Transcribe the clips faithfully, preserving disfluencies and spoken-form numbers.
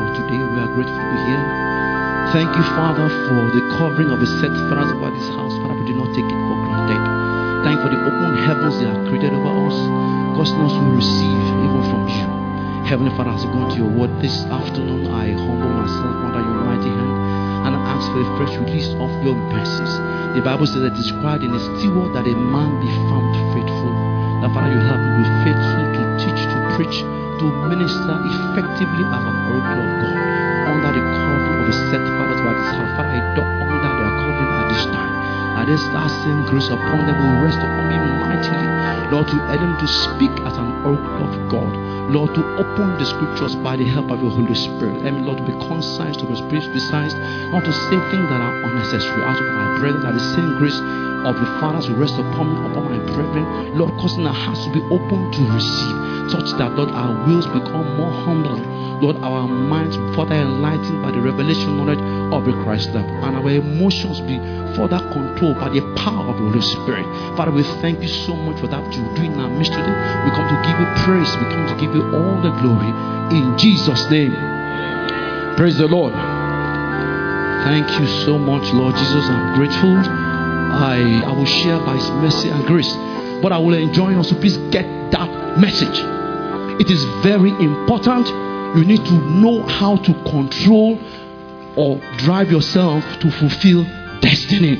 for today. We are grateful to be here. Thank you, Father, for the covering of the set fathers over this house. Father, we do not take it for granted. Thank you for the open heavens they have created over us, causing us to receive even from you. Heavenly Father, as we go into your word this afternoon, I humble myself under your mighty hand and I ask for a fresh release of your mercies. The Bible says that it is required in a steward that a man be found faithful. That Father, you help me be faithful to teach, to preach, to minister effectively as an oracle of God under the covering of the set fathers by this house. Father, I dock under their covering at this time. And this that same grace upon them will rest upon me mightily. Lord, to aid them to speak as an oracle of God. Lord, to open the scriptures by the help of your Holy Spirit. And Lord, to be concise, to be precise, not to say things that are unnecessary. Out of my brethren, that the same grace of the fathers will rest upon me, upon my brethren. Lord, causing our hearts to be open to receive, such that, Lord, our wills become more humble. Lord, our minds further enlightened by the revelation knowledge of the Christ love, and our emotions be further controlled by the power of the Holy Spirit. Father, we thank you so much for that you're doing in our midst today. We come to give you praise. We come to give you all the glory in Jesus' name. Praise the Lord. Thank you so much, Lord Jesus. I'm grateful. I, I will share by his mercy and grace, but I will enjoy also. Please get that message. It is very important. You need to know how to control or drive yourself to fulfill destiny.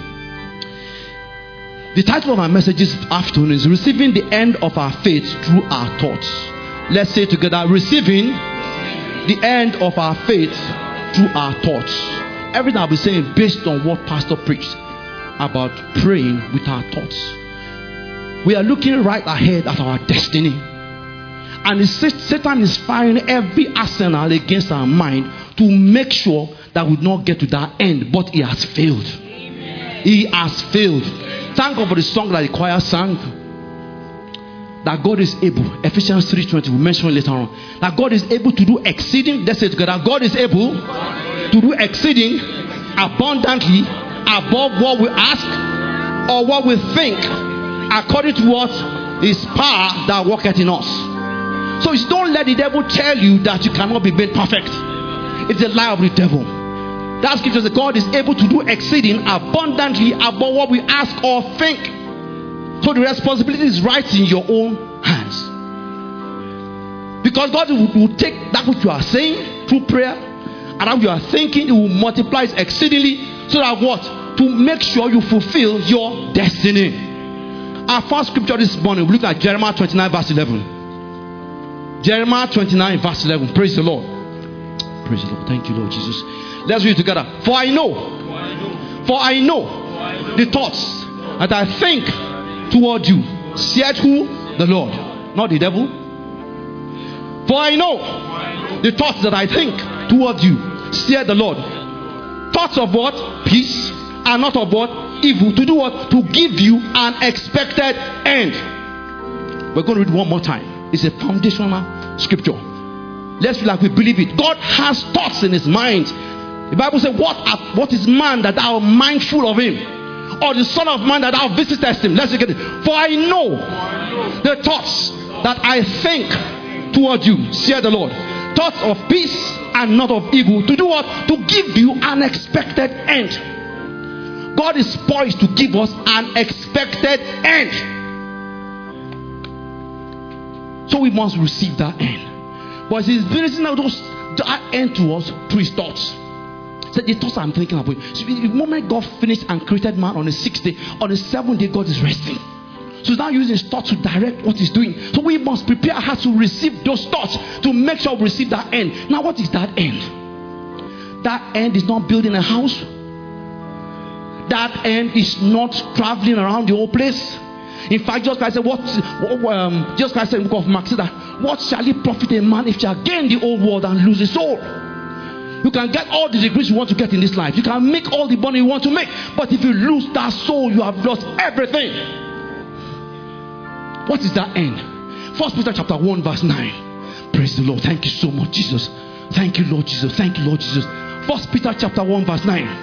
The title of my message this afternoon is Receiving the End of Our Faith Through Our Thoughts. Let's say together, receiving the end of our faith through our thoughts. Everything I'll be saying based on what Pastor preached about praying with our thoughts. We are looking right ahead at our destiny. And Satan is firing every arsenal against our mind to make sure that we don't get to that end. But he has failed. Amen. He has failed. Thank God for the song that the choir sang. That God is able. Ephesians three twenty, we mentioned later on. That God is able to do exceeding. Let's say together. God is able to do exceeding abundantly above what we ask or what we think, according to what is power that worketh in us. So don't let the devil tell you that you cannot be made perfect. It's a lie of the devil. That scripture says God is able to do exceeding abundantly above what we ask or think. So the responsibility is right in your own hands. Because God will, will take that which you are saying through prayer and that you are thinking, it will multiply it exceedingly, so that what? To make sure you fulfill your destiny. Our first scripture this morning, we look at Jeremiah twenty-nine verse eleven. Jeremiah twenty-nine verse eleven. Praise the Lord. Praise the Lord. Thank you, Lord Jesus. Let's read it together. For I know, for I know the thoughts that I think toward you, said who? The Lord, not the devil. For I know the thoughts that I think toward you, said the Lord. Thoughts of what? Peace, and not of what? Evil. To do what? To give you an expected end. We're going to read one more time. It's a foundational scripture. Let's feel like we believe it. God has thoughts in his mind. The Bible says, what, are, what is man that thou art mindful of him? Or the son of man that thou visitest him? Let's look at it. For I know the thoughts that I think toward you, saith the Lord. Thoughts of peace and not of evil. To do what? To give you an expected end. God is poised to give us an expected end. So we must receive that end. But he's bringing those that end to us through his thoughts. So the thoughts I'm thinking about. So the moment God finished and created man on the sixth day, on the seventh day God is resting. So he's now using his thoughts to direct what he's doing. So we must prepare our hearts to receive those thoughts, to make sure we receive that end. Now what is that end? That end is not building a house. That end is not traveling around the whole place. In fact, just Christ said, what, um, just Christ said in the book of Mark, said that, what shall it profit a man if he shall gain the whole world and lose his soul? You can get all the degrees you want to get in this life. You can make all the money you want to make. But if you lose that soul, you have lost everything. What is that end? First Peter chapter one verse nine. Praise the Lord. Thank you so much, Jesus. Thank you, Lord Jesus. Thank you, Lord Jesus. First Peter chapter one verse nine.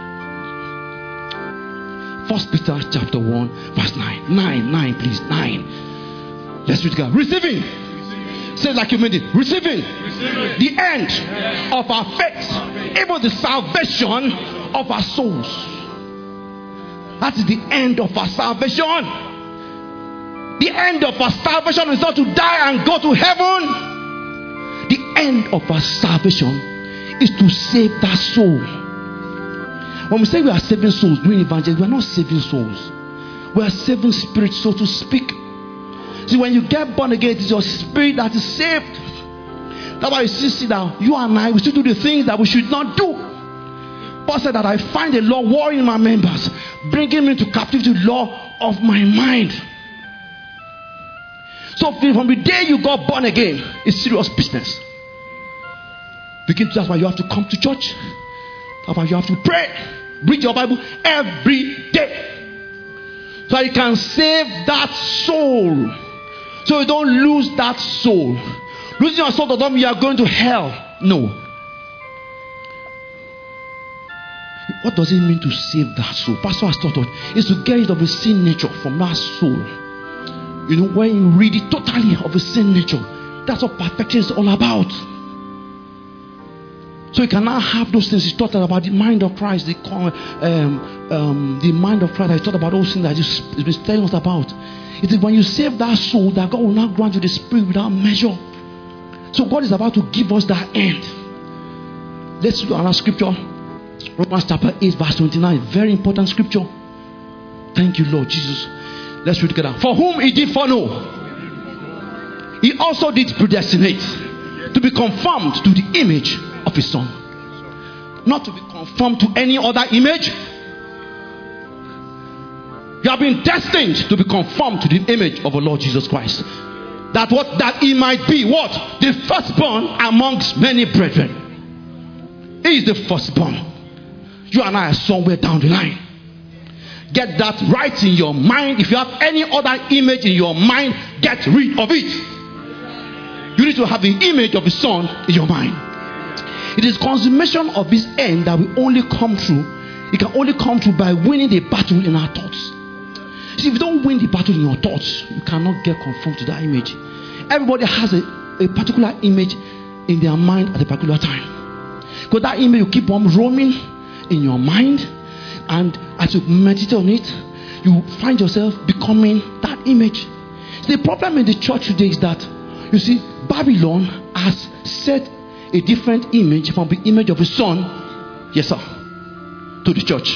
First Peter chapter one verse nine. Nine, nine, please. Nine. Let's read together. Receiving Say like you mean it. Receiving, Receiving. the end yes. of our faith, even the salvation of our souls. That is the end of our salvation. The end of our salvation is not to die and go to heaven. The end of our salvation is to save that soul. When we say we are saving souls doing evangelism, we are not saving souls. We are saving spirits, so to speak. See, when you get born again, it is your spirit that is saved. That's why you see, see that you and I, we still do the things that we should not do. Paul said that I find the law warring in my members, bringing me to captivity to the law of my mind. So from the day you got born again, it's serious business. Begin to, that's why you have to come to church. That's why you have to pray. Read your Bible every day. So you can save that soul. So you don't lose that soul. Losing your soul does not mean you are going to hell. No. What does it mean to save that soul? Pastor has taught us is to get rid of the sin nature from that soul. You know, when you read it totally of the sin nature, that's what perfection is all about. So you can now have those things. He taught about the mind of Christ, the um, um, the mind of Christ. He taught about those things that he's been telling us about. It is when you save that soul that God will now grant you the spirit without measure. So God is about to give us that end. Let's look at another scripture. Romans chapter eight, verse twenty-nine. Very important scripture. Thank you, Lord Jesus. Let's read together. For whom he did foreknow, he also did predestinate to be conformed to the image of his son. Not to be conformed to any other image. You have been destined to be conformed to the image of the Lord Jesus Christ. That what that he might be what? The firstborn amongst many brethren. He is the firstborn. You and I are somewhere down the line. Get that right in your mind. If you have any other image in your mind, get rid of it. You need to have the image of the Son in your mind. It is consummation of this end that will only come through. It can only come through by winning the battle in our thoughts. See, if you don't win the battle in your thoughts, you cannot get conformed to that image. Everybody has a, a particular image in their mind at a particular time. Because that image will keep on roaming in your mind. And as you meditate on it, you find yourself becoming that image. The problem in the church today is that, you see, Babylon has set a different image from the image of his son, yes sir, to the church.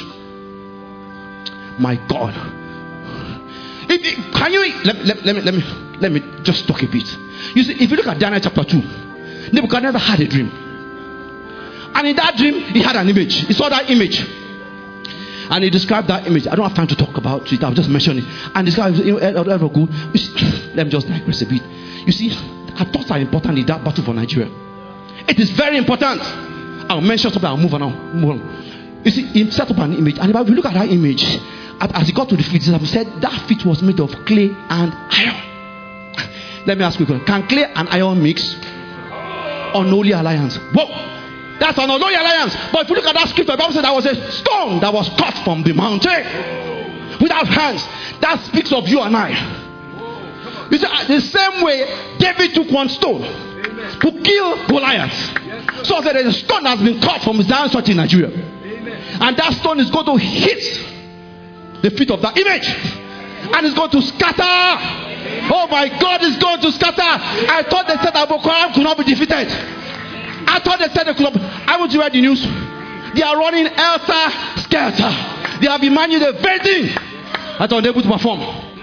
My God. If, if, can you, let, let, let, me, let, me, let me just talk a bit. You see, if you look at Daniel chapter two, Nebuchadnezzar had a dream. And in that dream, he had an image. He saw that image. And he described that image. I don't have time to talk about it. I'll just mention it. And describe it. Let me just digress a bit. You see, our thoughts are important in that battle for Nigeria. It is very important. I'll mention something. I'll move on now. Move on. You see, he set up an image. And if you look at that image, as he got to the feet, he said that feet was made of clay and iron. Let me ask you a question. Can clay and iron mix? Unholy alliance. Whoa! That's an unholy alliance. But if you look at that scripture, the Bible said there was a stone that was cut from the mountain without hands. That speaks of you and I. You see, the same way David took one stone to kill Goliath. So there is a stone that has been cut from Zion Church in Nigeria. And that stone is going to hit the feet of that image. And it's going to scatter. Oh my God, it's going to scatter. I thought they said that Boko Haram could not be defeated. I thought they said they could not. I want to read the news. They are running helter skelter. They have been managing the very thing that are unable to perform.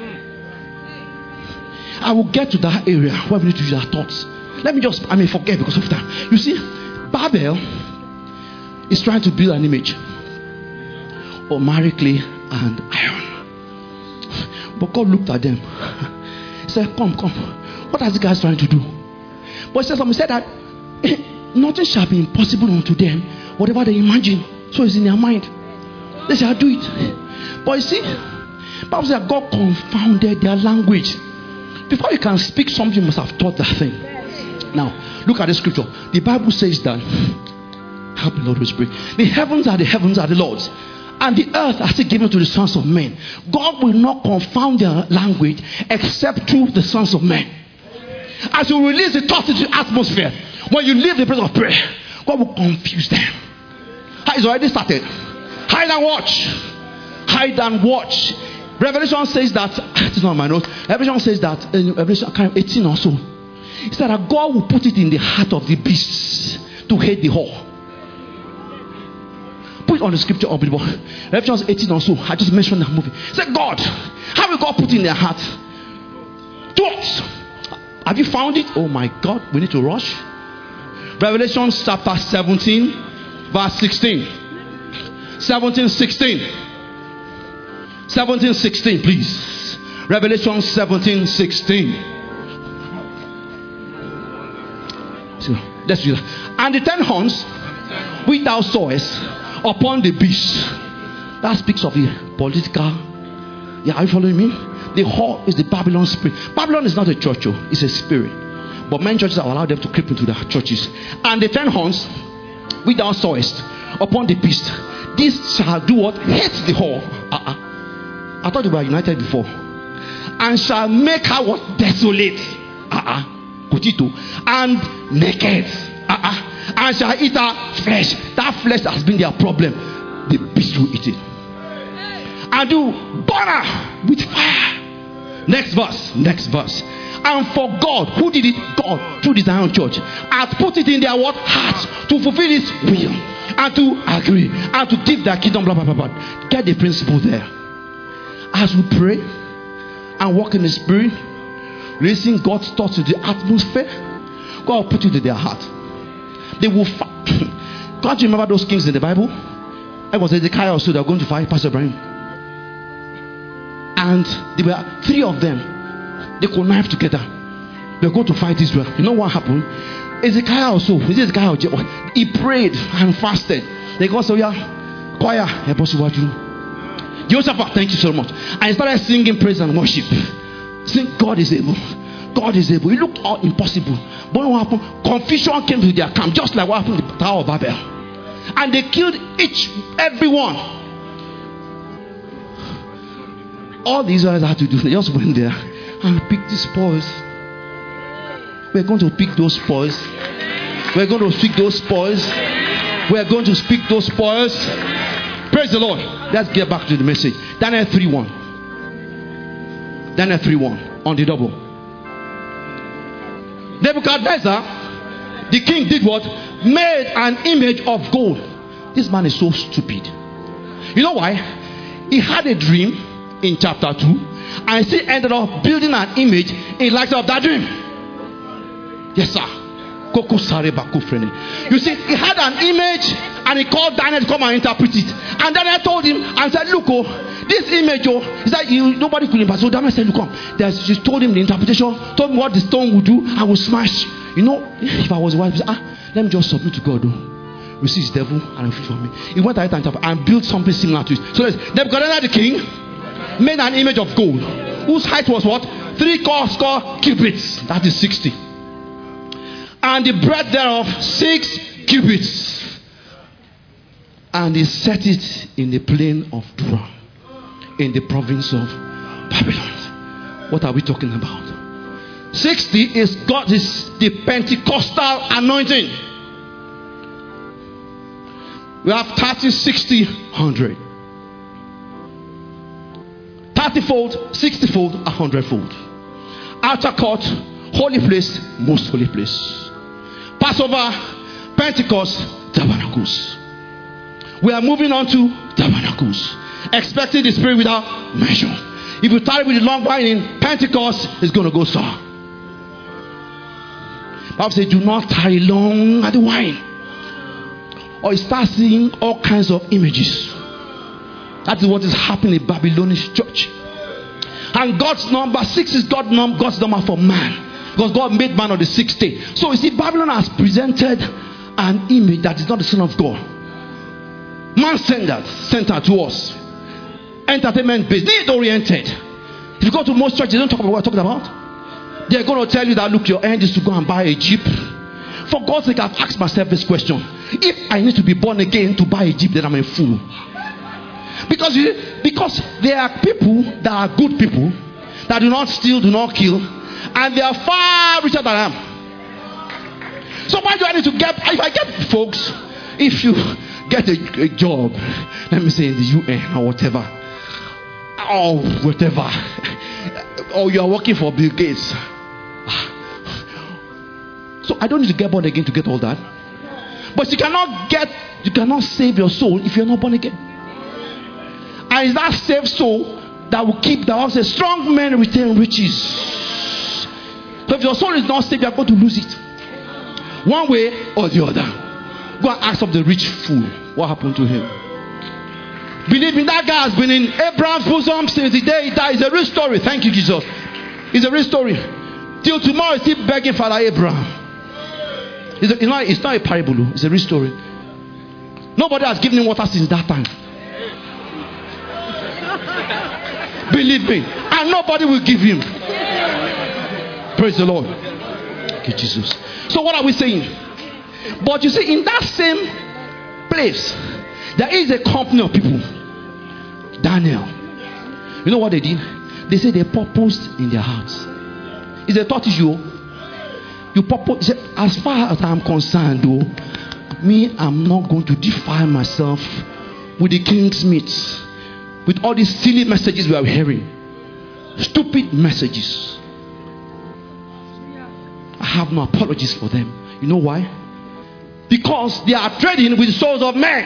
I will get to that area where we need to use our thoughts. Let me just, I may forget because of that. You see, Babel is trying to build an image of marry clay and iron. But God looked at them. He said, come, come. What are these guys trying to do? But he said something. He said that nothing shall be impossible unto them. Whatever they imagine, so it's in their mind. They shall do it. But you see, Bible says God confounded their language. Before you can speak something, you must have taught that thing. Now, look at the scripture. The Bible says that, help the Lord will speak. The heavens are the heavens are the Lord's, and the earth are still given to the sons of men. God will not confound their language except through the sons of men. as you release the thoughts into the atmosphere, when you leave the place of prayer, God will confuse them. It's already started. Hide and watch. Hide and watch. Revelation says that, it's not my notes. Revelation says that, in Revelation eighteen or so, it said that God will put it in the heart of the beasts to hate the whore. Put it on the scripture of the book. Revelation eighteen or so, I just mentioned that movie. Say, God, how will God put it in their heart? Thoughts. Have you found it? Oh my God, we need to rush. Revelation chapter seventeen, verse sixteen. seventeen, sixteen. seventeen, sixteen, please. Revelation seventeen, sixteen. So, let's do that. And the ten horns which thou sawest upon the beast. That speaks of the political. Yeah, are you following me? The whore is the Babylon spirit. Babylon is not a church, oh, it's a spirit. But many churches have allowed them to creep into their churches. And the ten horns which thou sawest upon the beast, this shall do what? Hate the whore. Uh-uh. I thought they were united before. And shall make her what? Desolate. Uh-uh. Kutito. And naked. Uh-uh. And shall eat her flesh. That flesh has been their problem. The beast will eat it. And do burn her with fire. Next verse. Next verse. And for God, who did it? God, through the Zion Church, has put it in their what? Hearts to fulfill His will and to agree and to give their kingdom. Blah blah blah blah. Get the principle there. As we pray and walk in the Spirit, releasing God's thoughts to the atmosphere, God will put it in their heart. They will fight. Can't you remember those kings in the Bible? I was Hezekiah also. They were going to fight Pastor Ibrahim, and there were three of them. They connived together. They go to fight Israel. You know what happened? Hezekiah also. Hezekiah, he prayed and fasted. They go, so yeah, choir, Jehoshaphat, thank you so much. And he started singing praise and worship. Sing, God is able. God is able. It looked all impossible. But what happened? Confusion came to their camp, just like what happened in the Tower of Babel. And they killed each, everyone. All the Israelites had to do, they just went there and picked the spoils. We're going to pick those spoils. We're going to pick those spoils. We're going to speak those spoils. Praise the Lord. Let's get back to the message. Daniel three one. Daniel three one on the double. Nebuchadnezzar, the king, did what? Made an image of gold. This man is so stupid. You know why? He had a dream in chapter two, and he ended up building an image in light of that dream. Yes, sir. You see, he had an image and he called Daniel to come and interpret it. And Daniel told him and said, look, oh, this image, oh, he said, you, nobody could interpret. So Daniel said, look, come. There's, she told him the interpretation, told him what the stone would do, and will smash. You know, if I was a wife, I said, ah, let me just submit to God, though. Receive the devil and free from me. He went ahead and, and built something similar to it. So Nebuchadnezzar the king made an image of gold, whose height was what? Three score cubits. That is sixty. And the breadth thereof six cubits. And he set it in the plain of Dura, in the province of Babylon. What are we talking about? Sixty is God, is the Pentecostal anointing. We have thirty, sixty, one hundred. thirty-fold, sixty-fold, one hundred-fold. Outer court, holy place, most holy place. Passover, Pentecost, tabernacles. We are moving on to tabernacles, expecting the Spirit without measure. If you tarry with the long wine in Pentecost, it's going to go sour. Bible says, do not tarry long at the wine, or you start seeing all kinds of images. That is what is happening in Babylonian church. And God's number six is God num- God's number for man. Because God made man on the sixth day. So you see, Babylon has presented an image that is not the Son of God. Man-centered, centered to us. Entertainment-based, need-oriented. If you go to most churches, they don't talk about what I'm talking about. They're going to tell you that, look, your end is to go and buy a Jeep. For God's sake, I've asked myself this question. If I need to be born again to buy a Jeep, then I'm a fool. Because, you, because there are people that are good people, that do not steal, do not kill, and they are far richer than I am. So why do I need to get, if I get folks, if you get a, a job, let me say in the U N or whatever, or whatever, or you are working for Bill Gates. So I don't need to get born again to get all that. But you cannot get, you cannot save your soul if you're not born again. And it's that saved soul that will keep the house. A strong man retain riches. So if your soul is not saved, you are going to lose it. One way or the other. Go and ask of the rich fool what happened to him. Believe me, that guy has been in Abraham's bosom since the day he died. It's a real story. Thank you, Jesus. It's a real story. Till tomorrow, he's still begging Father Abraham. It's, a, it's, not, it's not a parable. It's a real story. Nobody has given him water since that time. Believe me. And nobody will give him. Praise the Lord. Thank you, Jesus. So what are we saying? But you see, in that same place, there is a company of people. Daniel. You know what they did? They said they purposed in their hearts. It's a thought issue. You purpose. As far as I'm concerned, though, me, I'm not going to defile myself with the king's meat, with all these silly messages we are hearing. Stupid messages. I have no apologies for them. You know why? Because they are trading with the souls of men.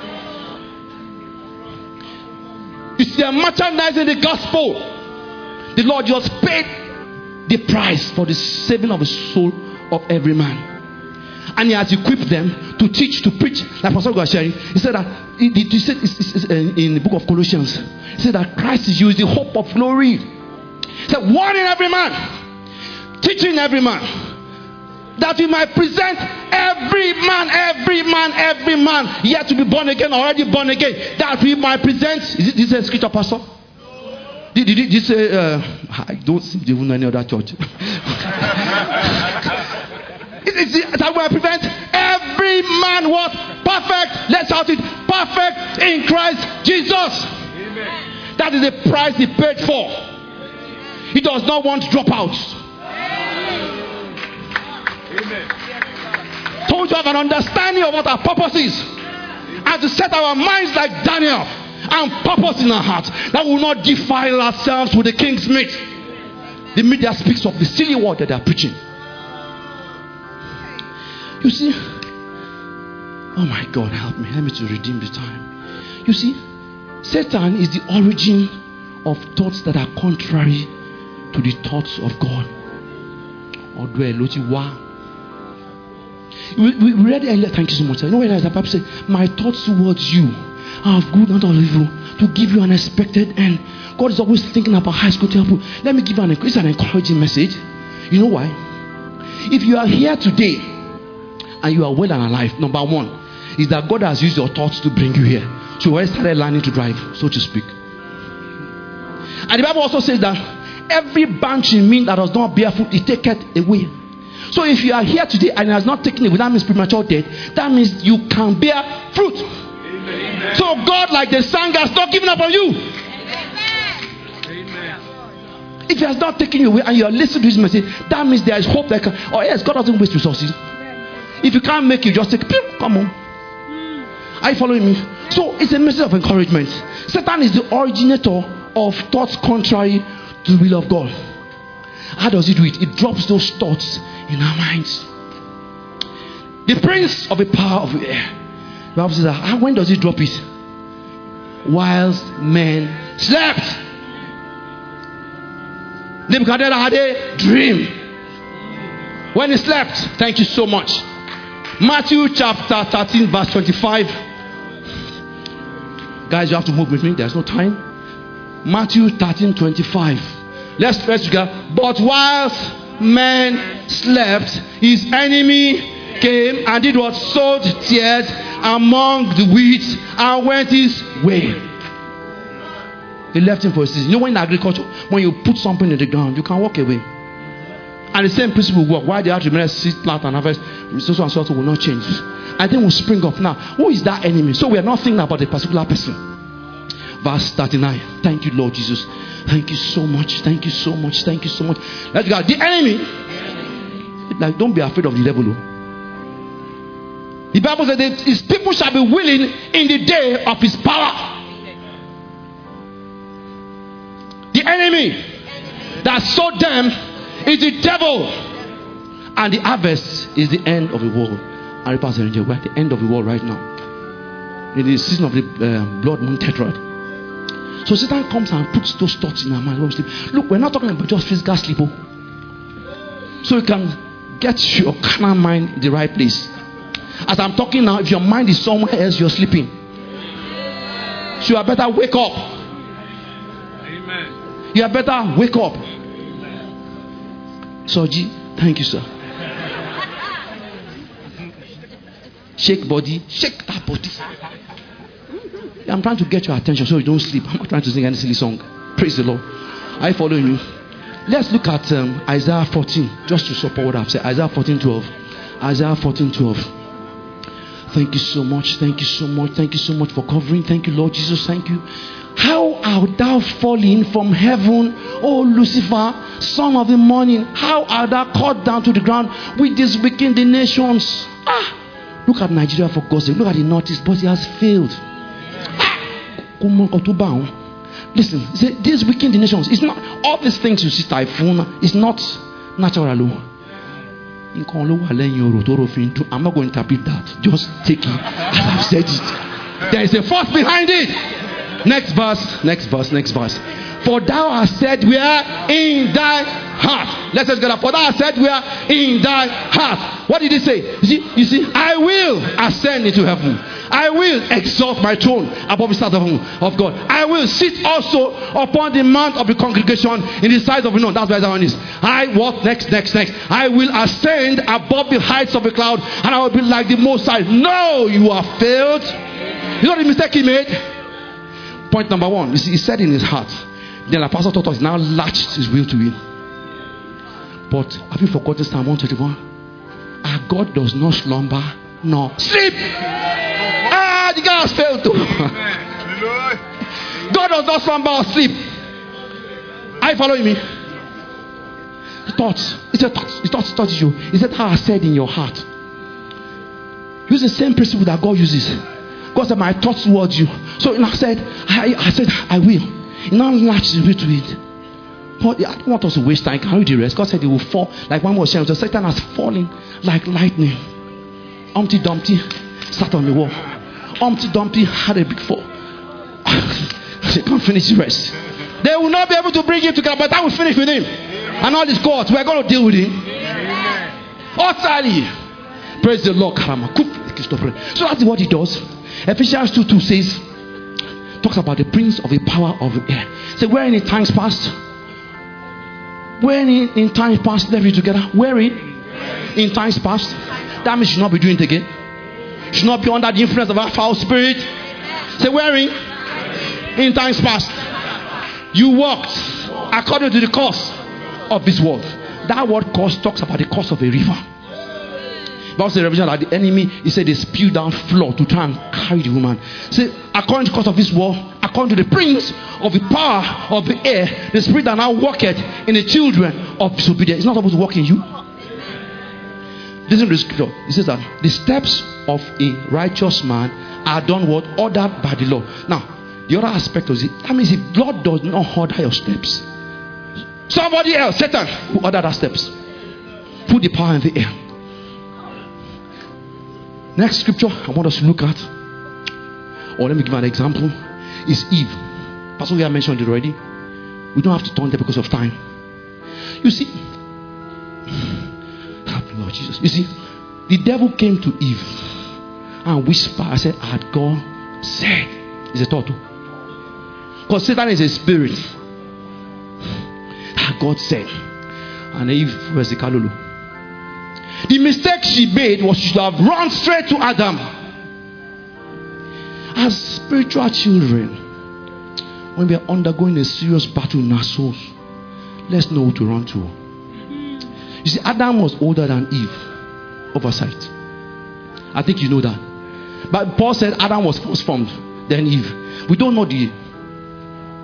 It's their merchandising the gospel. The Lord just paid the price for the saving of the soul of every man. And he has equipped them to teach, to preach. Like Pastor was sharing, he said that he, he said in the book of Colossians, he said that Christ is you, is the hope of glory. He said, warning every man, teaching every man, that we might present every man, every man, every man yet to be born again, already born again, that we might present. Is it this is a scripture, Pastor? Did, did, did you say? Uh, I don't see even any other church. It's that we might present every man what perfect. Let's shout it, perfect in Christ Jesus. Amen. That is the price he paid for. He does not want dropouts. Amen. So to have an understanding of what our purpose is, and to set our minds like Daniel, and purpose in our hearts, that we will not defile ourselves with the king's meat. The media speaks of the silly word that they are preaching. You see, oh my God, help me, help me to redeem the time. You see, Satan is the origin of thoughts that are contrary to the thoughts of God. We, we read it earlier. Thank you so much. You know when the Bible said, my thoughts towards you are of good, not of evil, to give you an expected end. God is always thinking about high school to help you. Let me give you an, it's an encouraging message. You know why? If you are here today and you are well and alive, number one is that God has used your thoughts to bring you here. So you already started learning to drive, so to speak. And the Bible also says that every branch in me that does not bear fruit, it taketh away. So if you are here today and it has not taken away, that means premature death. That means you can bear fruit. Amen. So God, like the sun, has not given up on you. Amen. If he has not taken you away and you are listening to his message, that means there is hope that can, oh yes, God doesn't waste resources. If you can't make it, just take, come on. Are you following me? So it's a message of encouragement. Satan is the originator of thoughts contrary to the will of God. How does he do it? It drops those thoughts in our minds. The prince of the power of the air. The Bible says that, when does he drop it? Whilst men slept. Nebuchadnezzar had a dream. When he slept, thank you so much. Matthew chapter thirteen, verse twenty-five. Guys, you have to move with me. There's no time. Matthew thirteen, twenty-five. Let's let's together. But whilst men slept, his enemy came and did what? Sowed tears among the wheat and went his way. He left him for a season. You know, when in agriculture, when you put something in the ground, you can walk away. And the same principle will work. Why they have to remain seed, plant, and harvest, resource and sort will not change. I think will spring up now. Who is that enemy? So we are not thinking about a particular person. verse thirty-nine. Thank you, Lord Jesus. Thank you so much. Thank you so much. Thank you so much. Let's go. The enemy. Like, don't be afraid of the devil. The Bible says that his people shall be willing in the day of his power. The enemy that sowed them is the devil. And the harvest is the end of the world. And Pastor Angel, we're at the end of the world right now. In the season of the uh, blood moon tetrad. So Satan comes and puts those thoughts in our mind when we sleep. Look, we're not talking about just physical sleep. So you can get your carnal mind in the right place. As I'm talking now, if your mind is somewhere else, you're sleeping. So you are better wake up. Amen. You are better wake up. So G, thank you, sir. Shake body, shake that body. I'm trying to get your attention so you don't sleep. I'm not trying to sing any silly song. Praise the Lord. Are you following me? Let's look at um, Isaiah fourteen, just to support what I've said. Isaiah fourteen twelve. Isaiah fourteen twelve. Thank you so much. Thank you so much. Thank you so much for covering. Thank you, Lord Jesus. Thank you. How art thou fallen from heaven, O Lucifer, son of the morning? How art thou cut down to the ground with these wicked the nations? Ah, look at Nigeria for God's sake. Look at the Northeast, but it has failed. Listen, say, these wicked nations, it's not all these things you see, typhoon, it's not natural. I'm not going to interpret that. Just take it as I've said it. There is a force behind it. Next verse, next verse, next verse. For thou hast said, we are in thy heart. Let's just get up. For thou hast said, we are in thy heart. What did he say? You see, you see, I will ascend into heaven. I will exalt my throne above the stars of, of God. I will sit also upon the mount of the congregation in the sides of the north. That's where that one is. I what next, next, next. I will ascend above the heights of the cloud, and I will be like the Most High. No, you have failed. You know the mistake he made? Point number one. You see, he said in his heart. Then the pastor taught us, now latched his will to him. But have you forgotten Psalm one thirty-one? Our God does not slumber nor sleep. Ah, the guy has failed too. God does not slumber or sleep. Are you following me? Thoughts. It's a thought. It's thoughts. Thoughts you. He said, how I said in your heart. Use the same principle that God uses. God said, my thoughts towards you. So I said, I, I said, I will. He now latched his way to it. But I don't want us to waste time. Can I read the rest? God said he will fall like one more sharing. So Satan has fallen like lightning. Humpty Dumpty sat on the wall. Humpty Dumpty had a big fall. They can't finish the rest. They will not be able to bring him together, but I will finish with him. And all his gods, we are going to deal with him. Utterly. Praise the Lord. So that's what he does. Ephesians two two says, talks about the prince of the power of the air. So wherein in times past, wherein in, in times past, let's read together. Wherein in times past, that means you should not be doing it again. You should not be under the influence of a foul spirit. Say wherein in times past, you walked according to the course of this world. That word course talks about the course of a river. Bible says revelation that the enemy, he said they spewed down flood to try and carry the woman. Say, according to the course of this world, according to the prince of the power of the air, the spirit that now worketh in the children of disobedience. It's not supposed to work in you. Listen to the scripture. It says that the steps of a righteous man are done what? Ordered by the Lord. Now, the other aspect of it, that means if God does not order your steps, somebody else, Satan, will order that steps. Put the power in the air. Next scripture I want us to look at, or let me give an example, is Eve. Pastor, we have mentioned it already. We don't have to turn there because of time. You see, Lord Jesus. You see, the devil came to Eve and whispered. I said, had God said. It's a thought. Because Satan is a spirit. Had God said. And Eve was the Kalulu. The mistake she made was she should have run straight to Adam. As spiritual children, when we are undergoing a serious battle in our souls, let's know who to run to. You see, Adam was older than Eve. Oversight. I think you know that. But Paul said Adam was first formed, then Eve. We don't know the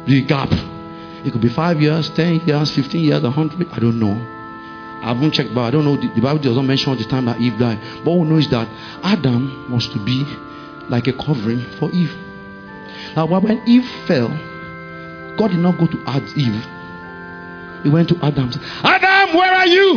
the gap. It could be five years, ten years, fifteen years, a hundred. I don't know. I haven't checked, but I don't know. The, the Bible doesn't mention the time that Eve died. But what we know is that Adam was to be like a covering for Eve. Now, when Eve fell, God did not go to add Eve. He went to Adam. Adam, where are you?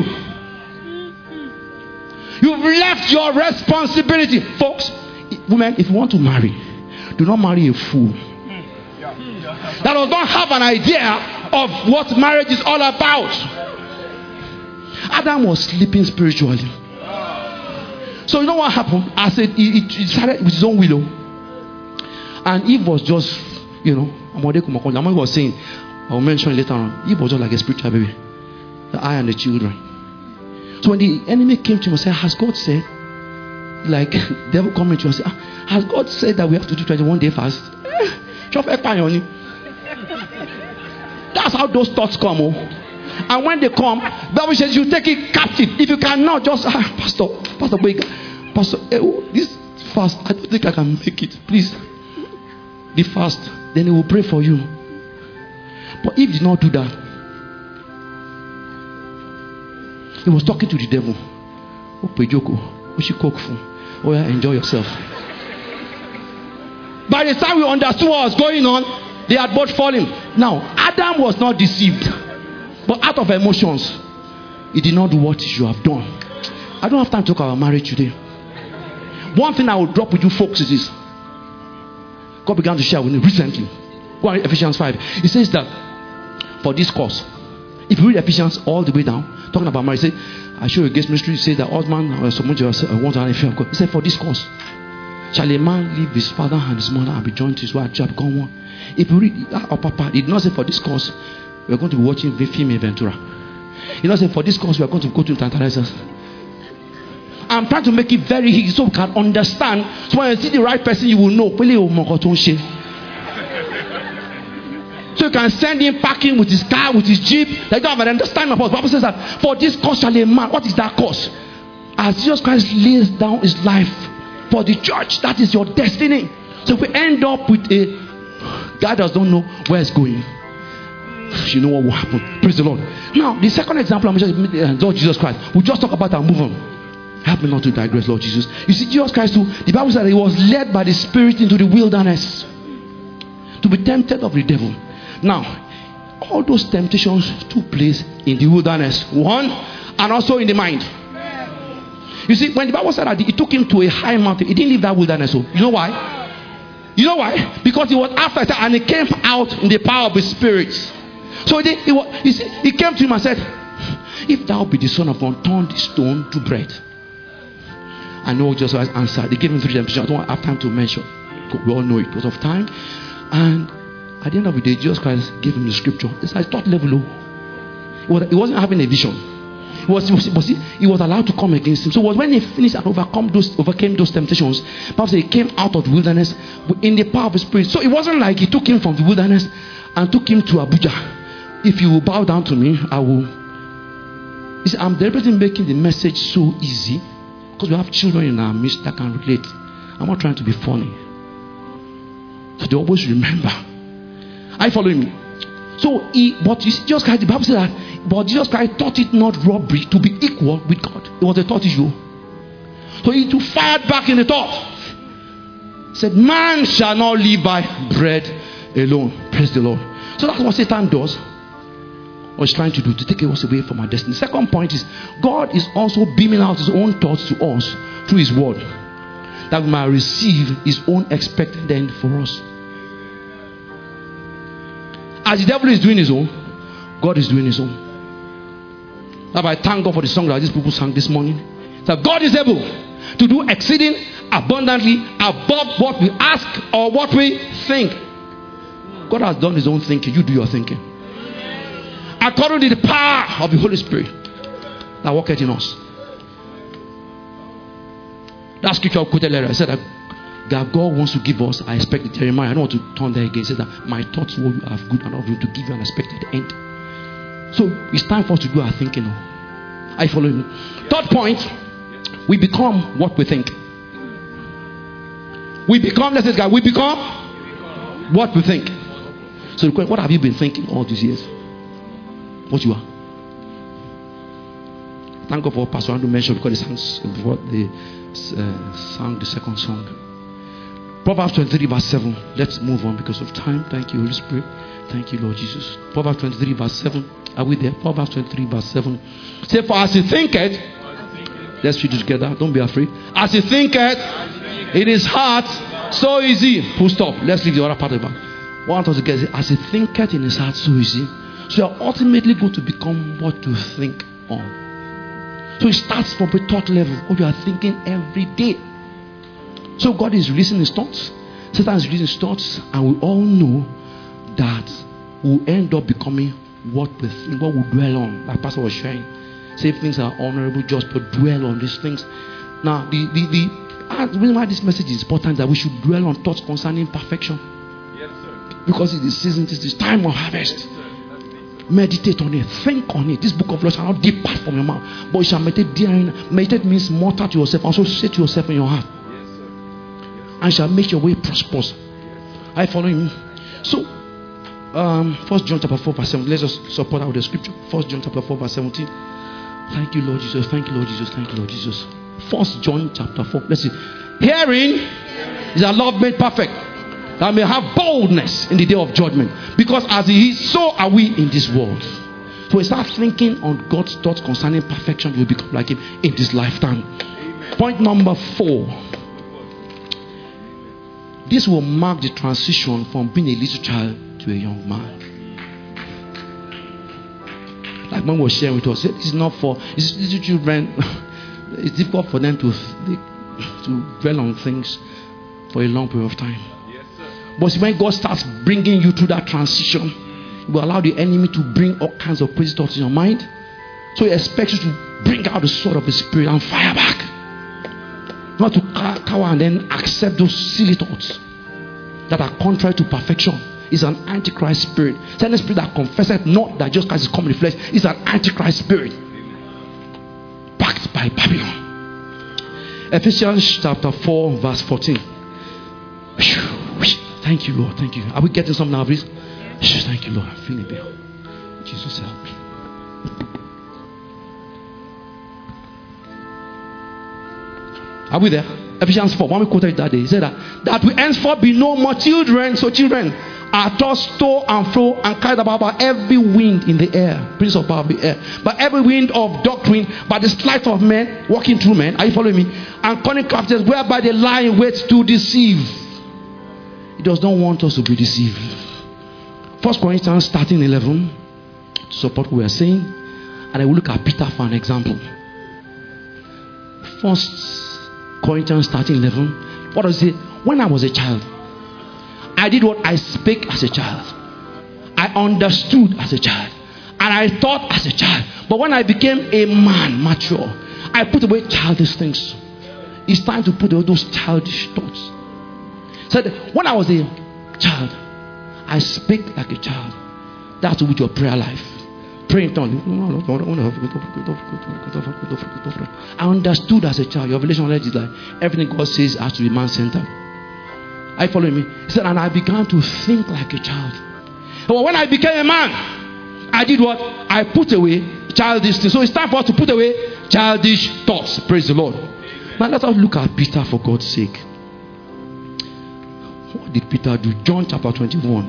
You've left your responsibility. Folks, women, if you want to marry, do not marry a fool that does not have an idea of what marriage is all about. Adam was sleeping spiritually. So you know what happened? I said he, he started with his own willow. And Eve was just, you know, Amadi was saying, I'll mention it later on. Eve was just like a spiritual baby. The I and the children. So when the enemy came to him and said, has God said, like devil coming to him and said, has God said that we have to do twenty-one day fast? That's how those thoughts come. Oh. And when they come, the Bible says you take it captive. If you cannot, just ah, Pastor, Pastor, Pastor, eh, oh, this fast, I don't think I can make it. Please, the fast. Then he will pray for you. But Eve did not do that. He was talking to the devil. Oh, Pejoko, we should cook food. Oh yeah, enjoy yourself. By the time we understood what was going on, they had both fallen. Now, Adam was not deceived, but out of emotions, he did not do what he should have done. I don't have time to talk about marriage today. One thing I will drop with you folks is this. God began to share with me recently. Go and read Ephesians five. He says that for this cause, if you read Ephesians all the way down, talking about marriage, he said, I show you against ministry, he says that all man uh, submit yourself uh, want to have a fear of God. He said, for this cause, shall a man leave his father and his mother and be joined to his wife, shall become one. If you read that, or Papa, he did not say for this cause, we are going to be watching the film Ventura. He did not say for this cause, we are going to go to Tantalizers. I'm trying to make it very easy so we can understand. So when you see the right person, you will know. So you can send him packing with his car, with his jeep. They don't have an understanding of what the Bible says that for this cause shall a man. What is that cause? As Jesus Christ lays down his life for the church, that is your destiny. So if we end up with a guy that does not know where it's going, you know what will happen. Praise the Lord. Now, the second example I'm just Lord Jesus Christ. We'll just talk about and move on. Help me not to digress, Lord Jesus. You see, Jesus Christ too, the Bible said he was led by the Spirit into the wilderness to be tempted of the devil. Now, all those temptations took place in the wilderness. One, and also in the mind. You see, when the Bible said that it took him to a high mountain, he didn't leave that wilderness. So, you know why? You know why? Because he was after it and he came out in the power of the Spirit. So he, he, was, he, he came to him and said, if thou be the Son of God, turn the stone to bread. I know Jesus answered. They gave him three temptations. I don't have time to mention. We all know it because of time. And at the end of the day, Jesus Christ gave him the scripture. It's like thought level. He wasn't having a vision. He was, he was, was he, he was allowed to come against him. So it was when he finished and overcome those, overcame those temptations, Bible says he came out of the wilderness in the power of the Spirit. So it wasn't like he took him from the wilderness and took him to Abuja. If you will bow down to me, I will. You see, I'm deliberately making the message so easy because we have children in our midst that can relate. I'm not trying to be funny. So they always remember. Are you following me? So he, but you see, Jesus Christ, the Bible said that, but Jesus Christ thought it not robbery to be equal with God. It was a thought issue. So he too fired back in the thought. Said, man shall not live by bread alone. Praise the Lord. So that's what Satan does. Or is trying to do, to take us away from our destiny. The second point is, God is also beaming out his own thoughts to us through his word, that we might receive his own expected end for us. As the devil is doing his own, God is doing his own. Now I thank God for the song that these people sang this morning. That God is able to do exceeding abundantly above what we ask or what we think. God has done his own thinking. You do your thinking. According to the power of the Holy Spirit that worketh in us. That scripture I quoted earlier. I said that that God wants to give us, I expect Jeremiah. I don't want to turn there again. He says that my thoughts will have good and of you to give you an expected end. So it's time for us to do our thinking now. Are you following me? Third point, we become what we think. We become, let's say, God, we become what we think. So the question, what have you been thinking all these years? What you are? Thank God for Pastor Andrew mentioned because they sang before they uh, sang the second song. Proverbs twenty-three verse seven. Let's move on because of time. Thank you, Holy Spirit. Thank you, Lord Jesus. Proverbs twenty-three verse seven. Are we there? Proverbs twenty-three verse seven. Say, for as he thinketh, let's read it together. Don't be afraid. As he thinketh in his heart, so is he. Full stop. Let's leave the other part of it. What I want us to get is, as he thinketh in his heart, so is he. So you're ultimately going to become what you think on. So it starts from a thought level, what you are thinking every day. So God is releasing his thoughts. Satan is releasing his thoughts, and we all know that we'll end up becoming what we think, what we dwell on. Like Pastor was sharing. Say things are honorable, just but dwell on these things. Now, the the the, the reason why this message is important is that we should dwell on thoughts concerning perfection. Yes, sir. Because it is season, it is time of harvest. Yes, meditate on it, think on it. This book of law shall not depart from your mouth, but you shall meditate therein. Meditate means mutter to yourself, also say to yourself in your heart. Yes, sir. Yes, and shall make your way prosperous. Yes, are you following me? So, um, First John chapter four verse seven. Let's just support that with the scripture. First John chapter four verse seventeen. Thank you, Lord Jesus. Thank you, Lord Jesus. Thank you, Lord Jesus. First John chapter four. Let's see. Hearing is a love made perfect, that may have boldness in the day of judgment. Because as he is, so are we in this world. So we start thinking on God's thoughts concerning perfection, you will become like him in this lifetime. Amen. Point number four. This will mark the transition from being a little child to a young man. Like mom was sharing with us, it's not for it's little children. It's difficult for them to to dwell on things for a long period of time. But when God starts bringing you through that transition, He will allow the enemy to bring all kinds of crazy thoughts in your mind. So He expects you to bring out the sword of the Spirit and fire back. Not to cower and then accept those silly thoughts that are contrary to perfection. It's an antichrist spirit. It's any spirit that confesses not that just Christ is come in the flesh. It's an antichrist spirit. Backed by Babylon. Ephesians chapter four verse fourteen. Thank you, Lord. Thank you. Are we getting something now, please? Yes. Thank you, Lord. I'm feeling better. Jesus, help me. Are we there? Ephesians four. When we quoted it that day, he said that, that we henceforth be no more children. So children are tossed to and fro and carried about by every wind in the air. Prince of power of the air. By every wind of doctrine, by the sleight of men, walking through men. Are you following me? And cunning craftiness, whereby they lie in wait to deceive. He does not want us to be deceived. First Corinthians thirteen eleven to support what we are saying. And I will look at Peter for an example. First Corinthians thirteen eleven. What does it say? When I was a child, I did what I spake as a child. I understood as a child. And I thought as a child. But when I became a man, mature, I put away childish things. It's time to put away those childish thoughts. So when I was a child, I speak like a child. That's with your prayer life. Praying tongue. I understood as a child. Your revelation knowledge is like everything God says has to be man-centered. Are you following me? He said, and I began to think like a child. But when I became a man, I did what? I put away childish things. So it's time for us to put away childish thoughts. Praise the Lord. Now let us look at Peter for God's sake. What did Peter do? John chapter twenty-one,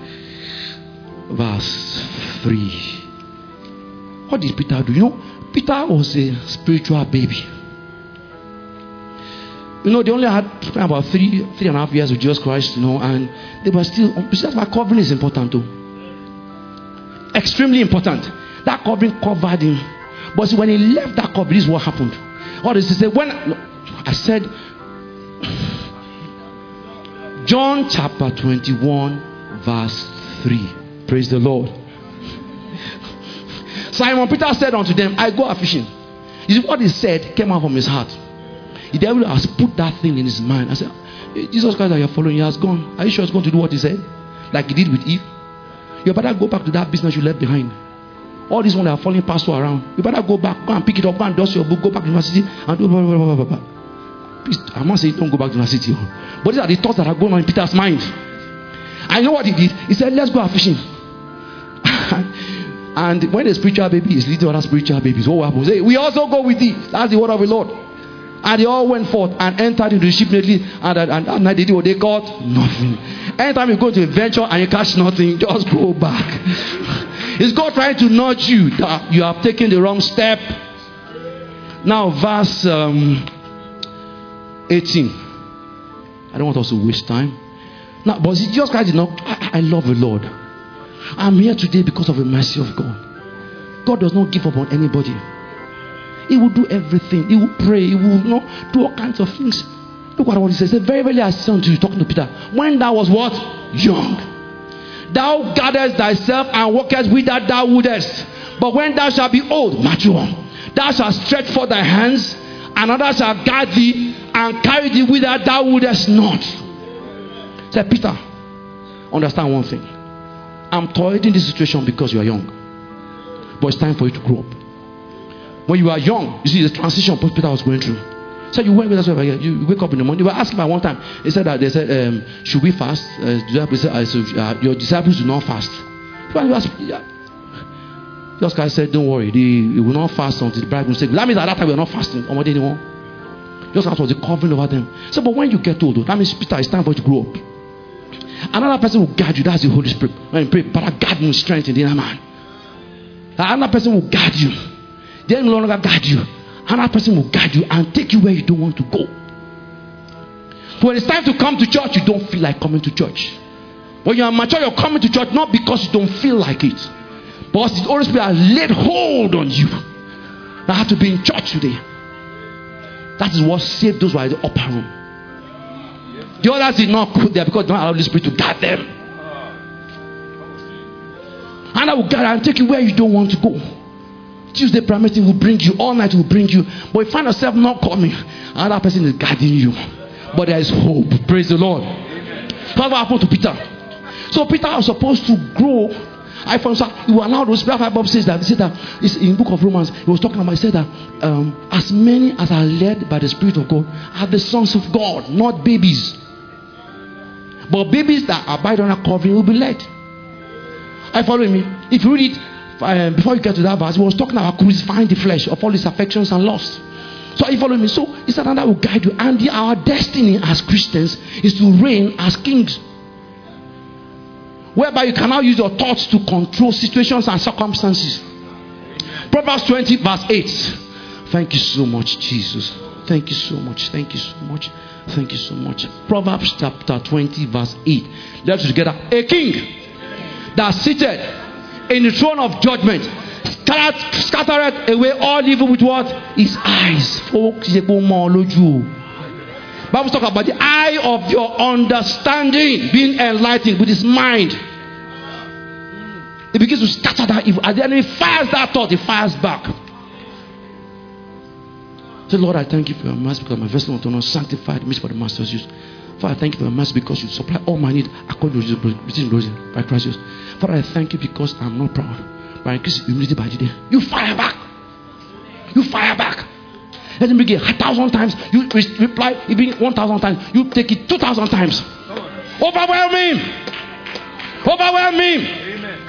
verse three. What did Peter do? You know, Peter was a spiritual baby. You know, they only had about three, three and a half years with Jesus Christ, you know, and they were still. That's why covering is important too. Extremely important. That covering covered him. But see, when he left that covering, this is what happened. What does he say? When I said, John chapter twenty-one, verse three. Praise the Lord. Simon Peter said unto them, I go a fishing. You see, what he said came out from his heart. The devil has put that thing in his mind. I said, Jesus Christ that you're following, he has gone. Are you sure he's going to do what he said? Like he did with Eve? You better go back to that business you left behind. All these ones that are following pastor around. You better go back, go and pick it up, go and dust your book, go back to university and do blah, blah, blah, blah, blah. Please, I'm not saying don't go back to university. But these are the thoughts that are going on in Peter's mind. And you know what he did? He said, let's go out fishing. And when the spiritual baby is leading other spiritual babies, what happens? Hey, we also go with thee. That's the word of the Lord. And they all went forth and entered into the ship immediately. And at night they did what they caught nothing. Anytime you go to a venture and you catch nothing, just go back. It's God trying to nudge you that you have taken the wrong step. Now, verse um, eighteen. I don't want us to waste time. Now, but Jesus Christ did not. I, I love the Lord. I'm here today because of the mercy of God. God does not give up on anybody. He will do everything. He will pray. He will, you know, do all kinds of things. Look at what he says. He said, very, very I say unto you, talking to Peter, when thou was what? Young. Thou gatherest thyself and walkest with that thou wouldest. But when thou shalt be old, mature, thou shalt stretch forth thy hands, and others shall guide thee and carry thee with that thou wouldest not. Said Peter, understand one thing. I'm tolerating this situation because you are young. But it's time for you to grow up. When you are young, you see the transition Peter was going through. So you went with us, you wake up in the morning. They were asking me one time. They said that they said, um, should we fast? Uh, uh, your disciples do not fast. Just guy said, don't worry, they, they will not fast until the bridegroom said. That means at that time we are not fasting. Anymore. Just as was the covering over them. So, but when you get older, that means Peter, it's time for you to grow up. Another person will guide you. That's the Holy Spirit. When you pray, but guide me strength in the inner man. Another person will guide you. They no longer guide you. Another person will guide you and take you where you don't want to go. So when it's time to come to church, you don't feel like coming to church. When you are mature, you're coming to church not because you don't feel like it, but the Holy Spirit has laid hold on you. I have to be in church today. That is what saved those who are in the upper room. The others did not put there because they don't allow the Spirit to guide them. And I will guide and take you where you don't want to go. Tuesday prayer meeting will bring you, all night will bring you, but you find yourself not coming. Another person is guiding you, but there is hope. Praise the Lord. That's what happened to Peter. So Peter was supposed to grow. I found so he will allow those. Bible says that. He said that it's in the book of Romans. He was talking about. He said that um, as many as are led by the Spirit of God are the sons of God, not babies. But babies that abide under covering will be led. Are you following me? If you read it. Uh, before you get to that verse, he was talking about crucifying the flesh of all its affections and lusts. So are you following me? So he said that will guide you. And the, our destiny as Christians is to reign as kings. Whereby you can now use your thoughts to control situations and circumstances. Proverbs twenty verse eight. Thank you so much, Jesus. Thank you so much. Thank you so much. Thank you so much. Proverbs chapter twenty verse eight. Let's together. A king that seated in the throne of judgment scattered, scattered away all evil with what? His eyes. Folks, Bible talk about the eye of your understanding being enlightened with his mind. It begins to scatter that evil. And then he fires that thought, he fires back. Say, Lord, I thank you for your mercy because my vessel was not sanctified me for the master's use. Father, I thank you for your mercy because you supply all my need according to the by Christ. Father, I thank you because I'm not proud. But I increase humility by the day. You fire back. You fire back. Let him begin a thousand times. You reply even one thousand times. You take it two thousand times. Overwhelm him. Overwhelm him. Amen.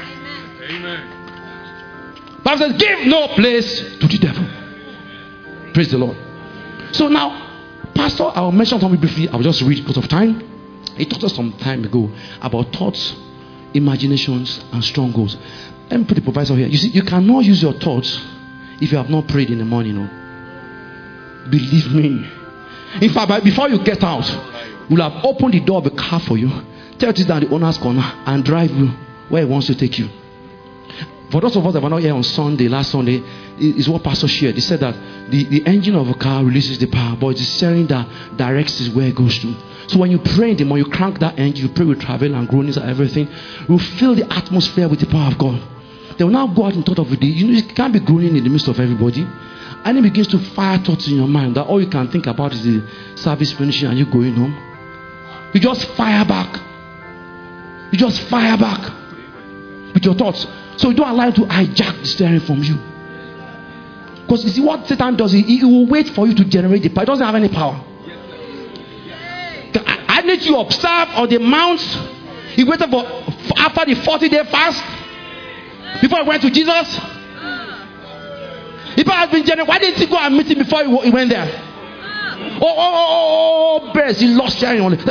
Amen. Bible says, give no place to the devil. Praise the Lord. So now, Pastor, I will mention something briefly. I will just read because of time. He taught us some time ago about thoughts, imaginations, and strongholds. Let me put the provisor here. You see, you cannot use your thoughts if you have not prayed in the morning. No? Believe me. In fact, before you get out, we'll have opened the door of a car for you, tell it down the owner's corner, and drive you where he wants to take you. For those of us that were not here on Sunday, last Sunday, is what Pastor shared. He said that the, the engine of a car releases the power, but it's the steering that directs it where it goes to. So when you pray in the morning, you crank that engine, you pray with travel and groanings and everything, you fill the atmosphere with the power of God. They will now go out in thought of the day. You know, you can't be groaning in the midst of everybody. And it begins to fire thoughts in your mind that all you can think about is the service finishing and you going home. You just fire back. You just fire back with your thoughts. So you don't allow it to hijack the steering from you. Because you see what Satan does, he, he will wait for you to generate the power. He doesn't have any power. I need you to observe on the mount He waited for after the forty day fast before he went to Jesus. If I had been genuine, why didn't he go and meet him before he went there? Oh, oh, oh, oh, bears, he lost sharing on it.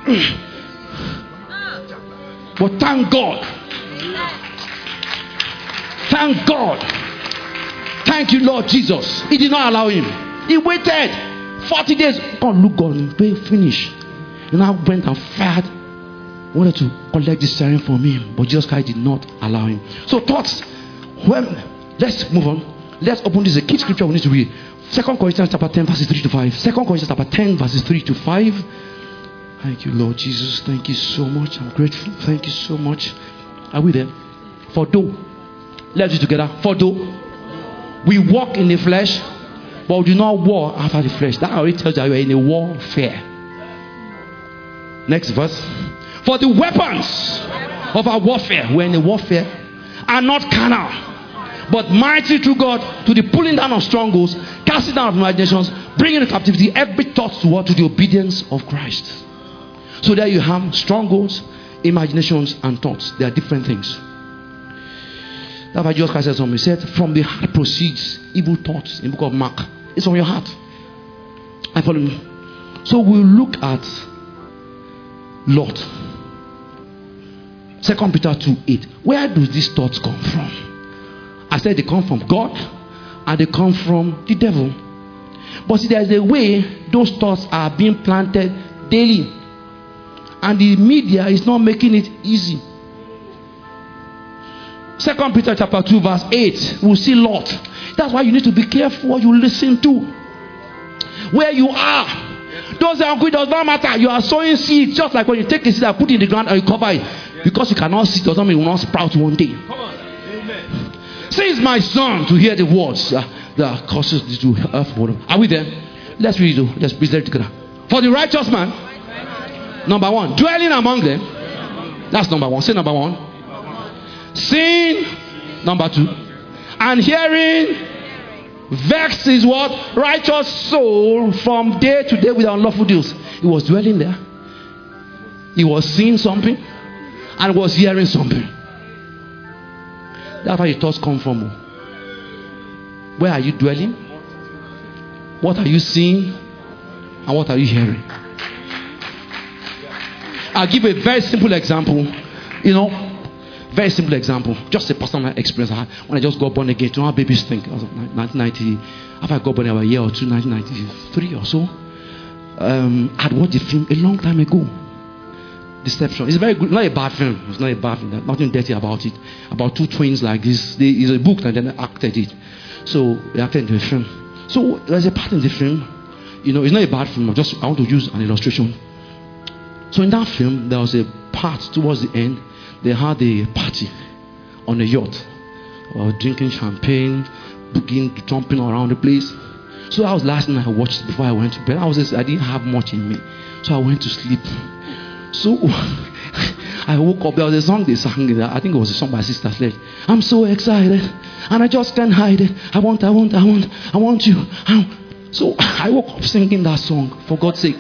But thank God. Thank God. Thank you, Lord Jesus. He did not allow him. He waited forty days. God, look, God, finish. And I went and fired. Wanted to collect this sharing from him, but Jesus Christ did not allow him. So thoughts. Well, let's move on. Let's open this. A key scripture we need to read. Second Corinthians chapter ten, verses three to five. Second Corinthians chapter ten, verses three to five. Thank you, Lord Jesus. Thank you so much. I'm grateful. Thank you so much. Are we there? For though, let's do it together. For though we walk in the flesh, but we do not war after the flesh. That already tells you that you are in a warfare. Next verse. For the weapons of our warfare, we're in a warfare, are not carnal, but mighty through God to the pulling down of strongholds, casting down of imaginations, bringing into captivity every thought to what? To the obedience of Christ. So there you have strongholds, imaginations, and thoughts. They are different things. That's why Jesus Christ said something. He said, from the heart proceeds evil thoughts. In the book of Mark. It's from your heart. I follow me. So we'll look at Lot. Second Peter two eight. Where do these thoughts come from? I said they come from God and they come from the devil. But see, there's a way those thoughts are being planted daily. And the media is not making it easy. Second Peter chapter two verse eight. We'll see Lot. That's why you need to be careful what you listen to. Where you are. Those are good, does not matter. You are sowing seeds just like when you take a seed and put it in the ground and you cover it. Because you cannot see, doesn't mean it will not sprout one day. Come on. Amen. Says my son to hear the words uh, that causes this to earth water. Are we there? Let's read it. Let's read it together. For the righteous man, number one, dwelling among them. That's number one. Say number one. Seeing, number two. And hearing, vexed his what? Righteous soul from day to day with unlawful deals. He was dwelling there. He was seeing something. And was hearing something. That's where your thoughts come from. Where are you dwelling? What are you seeing? And what are you hearing? I'll give a very simple example. You know, very simple example. Just a personal experience I had when I just got born again. You know how babies think. I was nineteen ninety. After I got born about a year or two, nineteen ninety-three or so. Um, I had watched the film a long time ago. Deception. It's very good. Not a bad film. It's not a bad film. There's nothing dirty about it. About two twins like this. They, it's a book and then they acted it. So they acted in the film. So there's a part in the film. You know, it's not a bad film. I just I want to use an illustration. So in that film, there was a part towards the end. They had a party on a yacht. Uh, drinking champagne, booging, jumping around the place. So that was last night I watched it before I went to bed. I was just, I didn't have much in me. So I went to sleep. So I woke up. There was a song they sang. I think it was a song by Sister Sledge. I'm so excited, and I just can't hide it. I want, I want, I want, I want you. I so I woke up singing that song. For God's sake,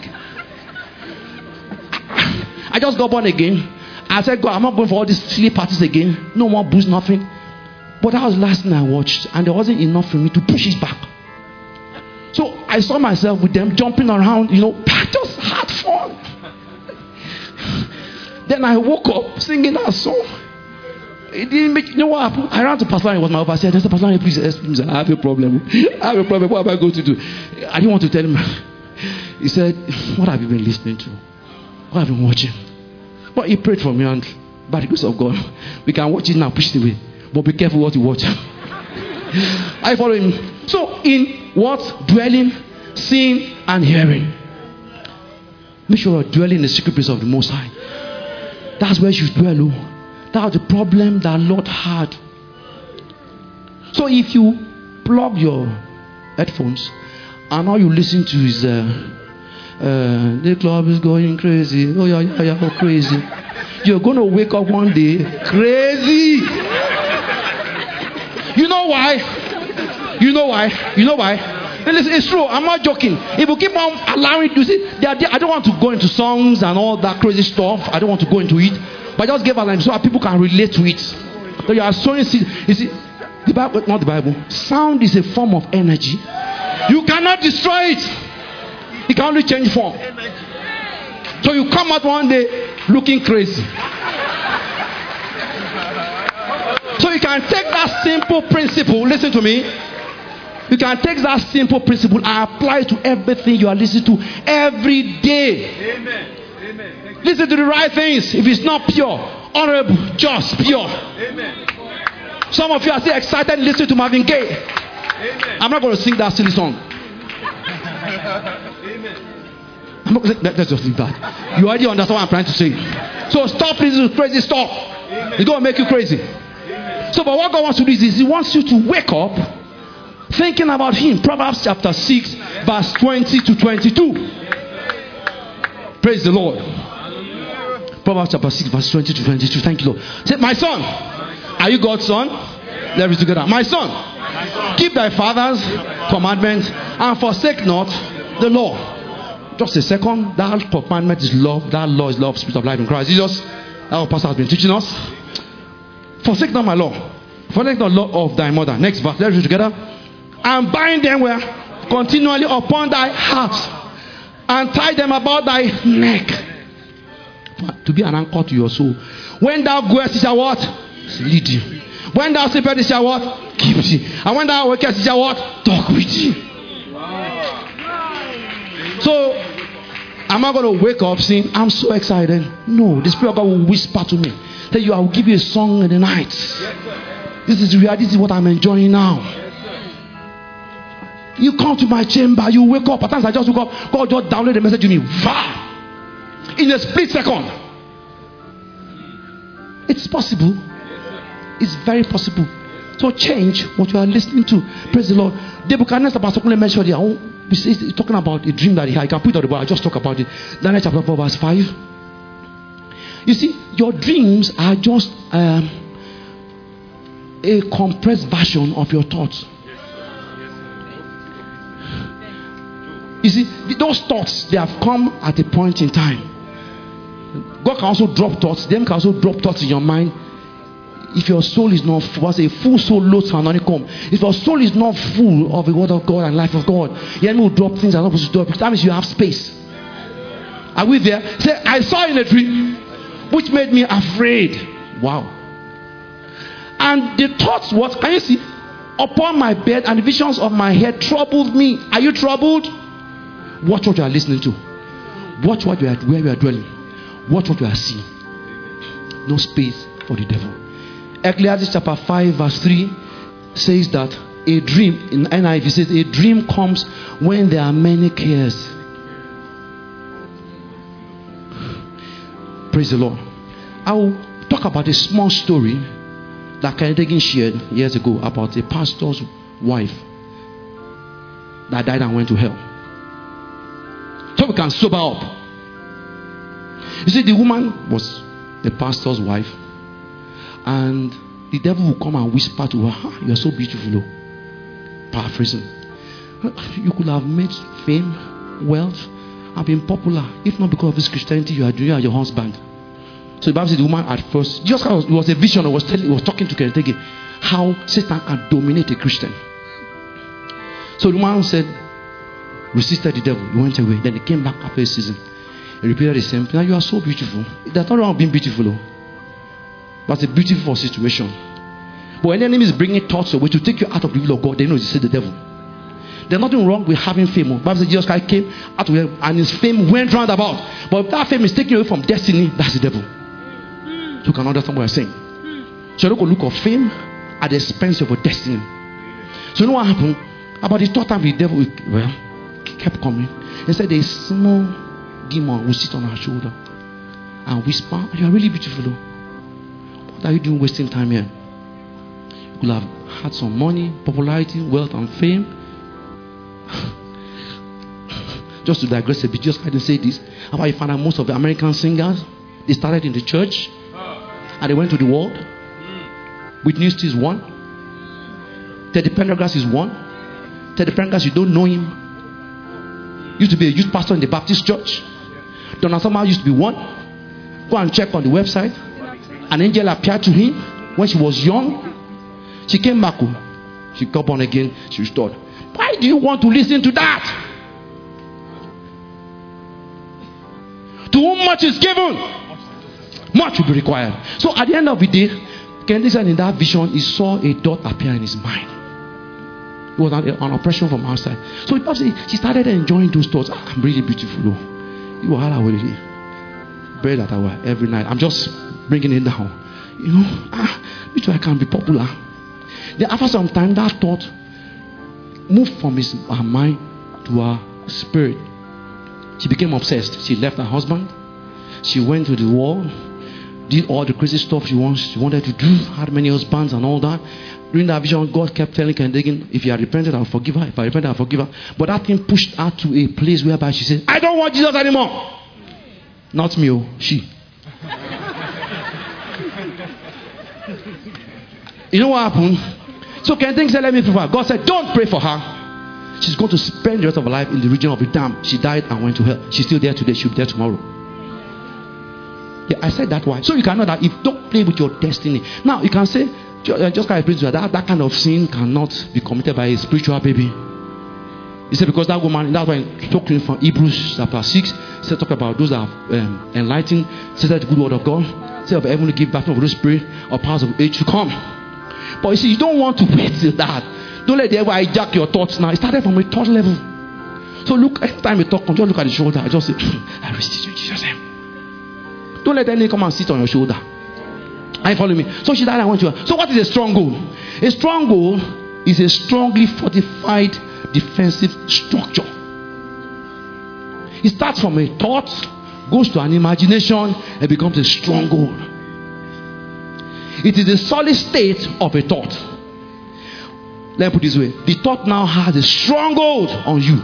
I just got born again. I said, God, I'm not going for all these silly parties again. No more booze, nothing. But that was last night I watched, and there wasn't enough for me to push it back. So I saw myself with them jumping around. You know, I just had fun. Then I woke up singing that song. It didn't make, you know what happened? I ran to Pastor, it was my overseer. I said, Pastor, please, please, I have a problem. I have a problem. What am I going to do? I didn't want to tell him. He said, what have you been listening to? What have you been watching? But he prayed for me, and by the grace of God, we can watch it now, push it away. But be careful what you watch. I follow him. So, in what? Dwelling, seeing, and hearing. Make sure you're dwelling in the secret place of the Most High. That's where you dwell. Oh. That was the problem that Lord had. So if you plug your headphones and all you listen to is uh, uh, the club is going crazy. Oh yeah, yeah, yeah, oh, crazy. You're going to wake up one day crazy. You know why? You know why? You know why? Listen, it's true. I'm not joking. If you keep on allowing, you see, they are, they, I don't want to go into songs and all that crazy stuff. I don't want to go into it. But I just give a line so that people can relate to it. So you are sowing seed. You see, the Bible, not the Bible. Sound is a form of energy. You cannot destroy it. It can only change form. So you come out one day looking crazy. So you can take that simple principle. Listen to me. You can take that simple principle and apply it to everything you are listening to every day. Amen. Amen. Listen to the right things. If it's not pure, honorable, just pure. Amen. Some of you are still excited listening to Marvin Gaye. Amen. I'm not going to sing that silly song. Amen. I'm not, let, let's just leave that. You already understand what I'm trying to say. So stop listening to crazy stuff. Amen. It's going to make you crazy. Amen. So, but what God wants to do is, is He wants you to wake up thinking about Him. Proverbs chapter six, verse twenty to twenty-two. Praise the Lord. Proverbs chapter six, verse twenty to twenty-two. Thank you, Lord. Say, my son, are you God's son? Let's read together. My son, keep thy father's commandments and forsake not the law. Just a second. That commandment is love. That law is love, spirit of life in Christ Jesus. That's what Pastor has been teaching us. Forsake not my law. Forsake not the law of thy mother. Next verse. Let's read together. And bind them where? Continually upon thy heart. And tie them about thy neck. To be an anchor to your soul. When thou goest, it shall what? Lead you. When thou sleepest, it shall what? Keep you. And when thou awakest, it shall what? Talk with you. So, am I going to wake up saying, I'm so excited? No. The Spirit of God will whisper to me. That you, I will give you a song in the night. This is reality. This is what I'm enjoying now. You come to my chamber, you wake up. At times I just wake up. God just download the message to me. Va! In a split second. It's possible. It's very possible. So change what you are listening to. Praise the Lord. Nebuchadnezzar, Pastor Kule mentioned here. He's talking about a dream that he had. I can put it on the board. I'll just talk about it. Daniel chapter four, verse five. You see, your dreams are just um, a compressed version of your thoughts. You see, those thoughts, they have come at a point in time. God can also drop thoughts. Them can also drop thoughts in your mind. If your soul is not full, I say, full soul loads can only come. If your soul is not full of the word of God and life of God, the enemy will drop things that are not supposed to drop. That means you have space. Are we there? Say, I saw in a dream, which made me afraid. Wow. And the thoughts, what can you see? Upon my bed, and the visions of my head troubled me. Are you troubled? Watch what you are listening to. Watch what you are, where you are dwelling. Watch what you are seeing. No space for the devil. Ecclesiastes chapter five, verse three says that a dream, in N I V says, a dream comes when there are many cares. Praise the Lord. I will talk about a small story that Kenneth Hagin shared years ago about a pastor's wife that died and went to hell. So we can sober up. You see, the woman was the pastor's wife, and the devil will come and whisper to her, ah, you are so beautiful. Oh. Paraphrasing. You could have made fame, wealth, and been popular, if not because of this Christianity you are doing at your husband. So the Bible says the woman at first, just because it was a vision, it was telling, it was talking to Kenneth Hagin how Satan can dominate a Christian. So the woman said, resisted the devil, he went away. Then he came back after a season. He repeated the same thing. Now you are so beautiful. There's nothing wrong with being beautiful, though. But it's a beautiful situation. But when the enemy is bringing thoughts away to take you out of the will of God, they know it's the devil. There's nothing wrong with having fame. The Bible says Jesus Christ came out of him and his fame went round about. But if that fame is taken away from destiny, that's the devil. So you can understand what I'm saying. So you don't go look for fame at the expense of your destiny. So you know what happened? About the third time the devil, well, kept coming. He said a small demon will sit on her shoulder and whisper, you are really beautiful. Though. What are you doing wasting time here? You could have had some money, popularity, wealth, and fame. Just to digress a bit, just kind of say this. How about you find out most of the American singers, they started in the church and they went to the world. Whitney Houston is one. Teddy Pendergrass is one. Tell the friend guys you don't know him. Used to be a youth pastor in the Baptist church. Donna Summer used to be one. Go and check on the website. An angel appeared to him when she was young. She came back. She got born again. She restored. Why do you want to listen to that? To whom much is given, much will be required. So at the end of the day, Kennedy said in that vision, he saw a dot appear in his mind. It was an, an oppression from outside. So she started enjoying those thoughts. Ah, I'm really beautiful. Oh. You are already bread that I wear every night. I'm just bringing it down. You know, ah, which I can be popular. Then after some time, that thought moved from his her mind to her spirit. She became obsessed. She left her husband. She went to the wall, did all the crazy stuff she wants. She wanted to do. Had many husbands and all that. During that vision, God kept telling her, if you are repented, I'll forgive her. If I repent, I'll forgive her. But that thing pushed her to a place whereby she said, I don't want Jesus anymore. Not me, oh, she. You know what happened? So Kennedy said, let me pray for her. God said, don't pray for her. She's going to spend the rest of her life in the region of the damned. She died and went to hell. She's still there today. She'll be there tomorrow. Yeah, I said that why. So you can know that if don't play with your destiny. Now you can say, just kind of that that kind of sin cannot be committed by a spiritual baby. He said because that woman, that's why he talked to him from Hebrews chapter six. He said talk about those that are um, enlightened. Said that the good word of God. Said of heaven to give back to the Spirit or powers of age to come. But you see, you don't want to wait till that. Don't let the devil hijack your thoughts now. It started from a thought level. So look, every time you talk, just look at the shoulder. I just say, I receive you in Jesus' name. Don't let anyone come and sit on your shoulder. Are you following me? So she died and went to her. So what is a stronghold? A stronghold is a strongly fortified defensive structure. It starts from a thought, goes to an imagination, and becomes a stronghold. It is the solid state of a thought. Let me put it this way. The thought now has a stronghold on you.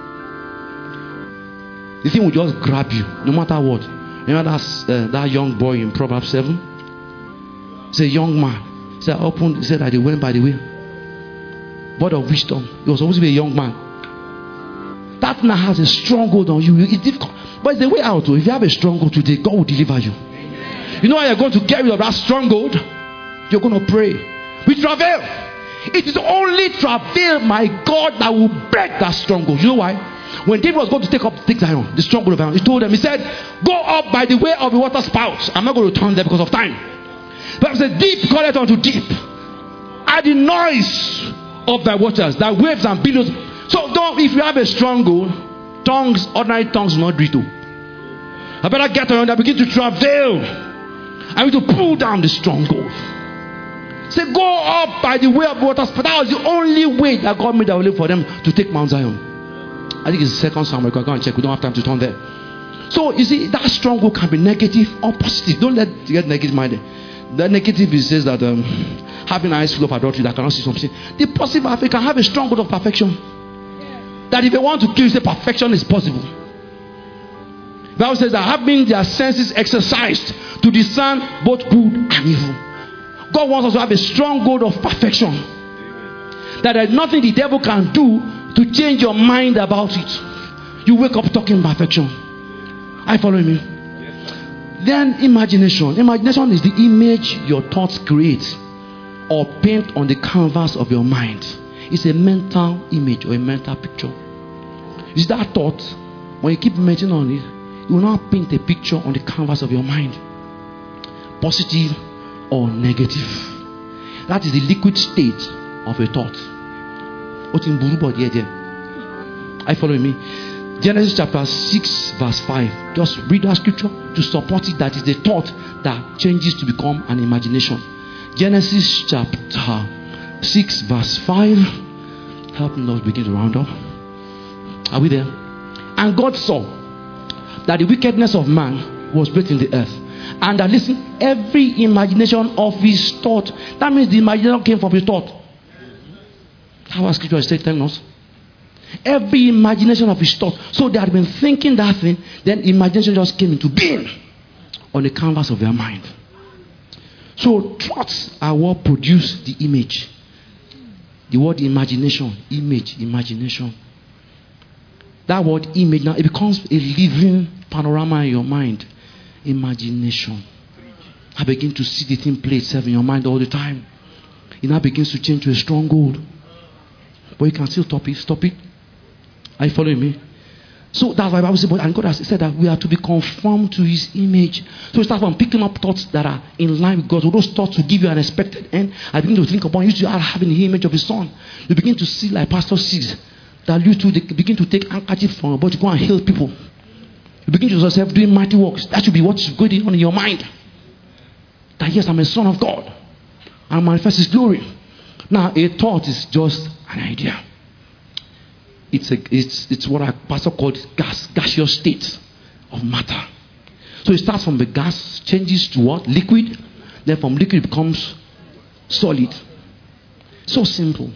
The thing will just grab you, no matter what. Remember that, uh, that young boy in Proverbs seven? It's a young man. He said, opened, he said that he went by the way. Word of wisdom. He was supposed to be a young man. That now has a stronghold on you. It's difficult. But it's the way out. If you have a stronghold today, God will deliver you. You know how you're going to get rid of that stronghold? You're going to pray. We travail. It is only travail, my God, that will break that stronghold. You know why? When David was going to take up take Zion, the stronghold of Zion, he told them, he said, go up by the way of the water spout. I'm not going to turn there because of time. But he said, deep calleth unto deep. At the noise of thy waters, thy waves and billows. So don't, if you have a stronghold, tongues, ordinary tongues will not do it. I better get on and begin to travail. I need to pull down the stronghold. Say, go up by the way of waters. But that was the only way that God made a way for them to take Mount Zion. I think it's the second Psalm. We can go and check. We don't have time to turn there. So, you see, that stronghold can be negative or positive. Don't let you get negative minded. The negative is says that um, having eyes full of adultery that cannot see something. The positive, I can have a stronghold of perfection. Yeah. That if they want to kill you, say perfection is possible. The Bible says that having their senses exercised to discern both good and evil. God wants us to have a stronghold of perfection. That there's nothing the devil can do to change your mind about it. You wake up talking perfection. Are you following me? Yes, then imagination. Imagination is the image your thoughts create or paint on the canvas of your mind. It's a mental image or a mental picture. Is that thought? When you keep meditating on it, you will now paint a picture on the canvas of your mind. Positive or negative. That is the liquid state of a thought. Are you following me? Genesis chapter six verse five. Just read that scripture to support it. That is the thought that changes to become an imagination. Genesis chapter six verse five. Help me, Lord, begin to round up. Are we there? And God saw that the wickedness of man was great in the earth. And that, listen, every imagination of his thought. That means the imagination came from his thought. How our scripture is telling us. Every imagination of his thought. So they had been thinking that thing. Then imagination just came into being on the canvas of their mind. So thoughts are what produce the image. The word imagination, image, imagination. That word image now, it becomes a living panorama in your mind. Imagination. I begin to see the thing play itself in your mind all the time. It now begins to change to a stronghold. But you can still stop it. Stop it. Are you following me? So that's why the Bible says, and God has said that we are to be conformed to His image. So start from picking up thoughts that are in line with God. So those thoughts will give you an expected end. I begin to think upon you to having the image of His Son. You begin to see like Pastor sees that you too begin to take handkerchief from your body to go and heal people. You begin to yourself doing mighty works. That should be what's going on in your mind. That yes, I'm a son of God. I manifest His glory. Now, a thought is just an idea. It's a, it's it's what our pastor called gas, gaseous state of matter. So it starts from the gas, changes to what? Liquid. Then from liquid it becomes solid. So simple.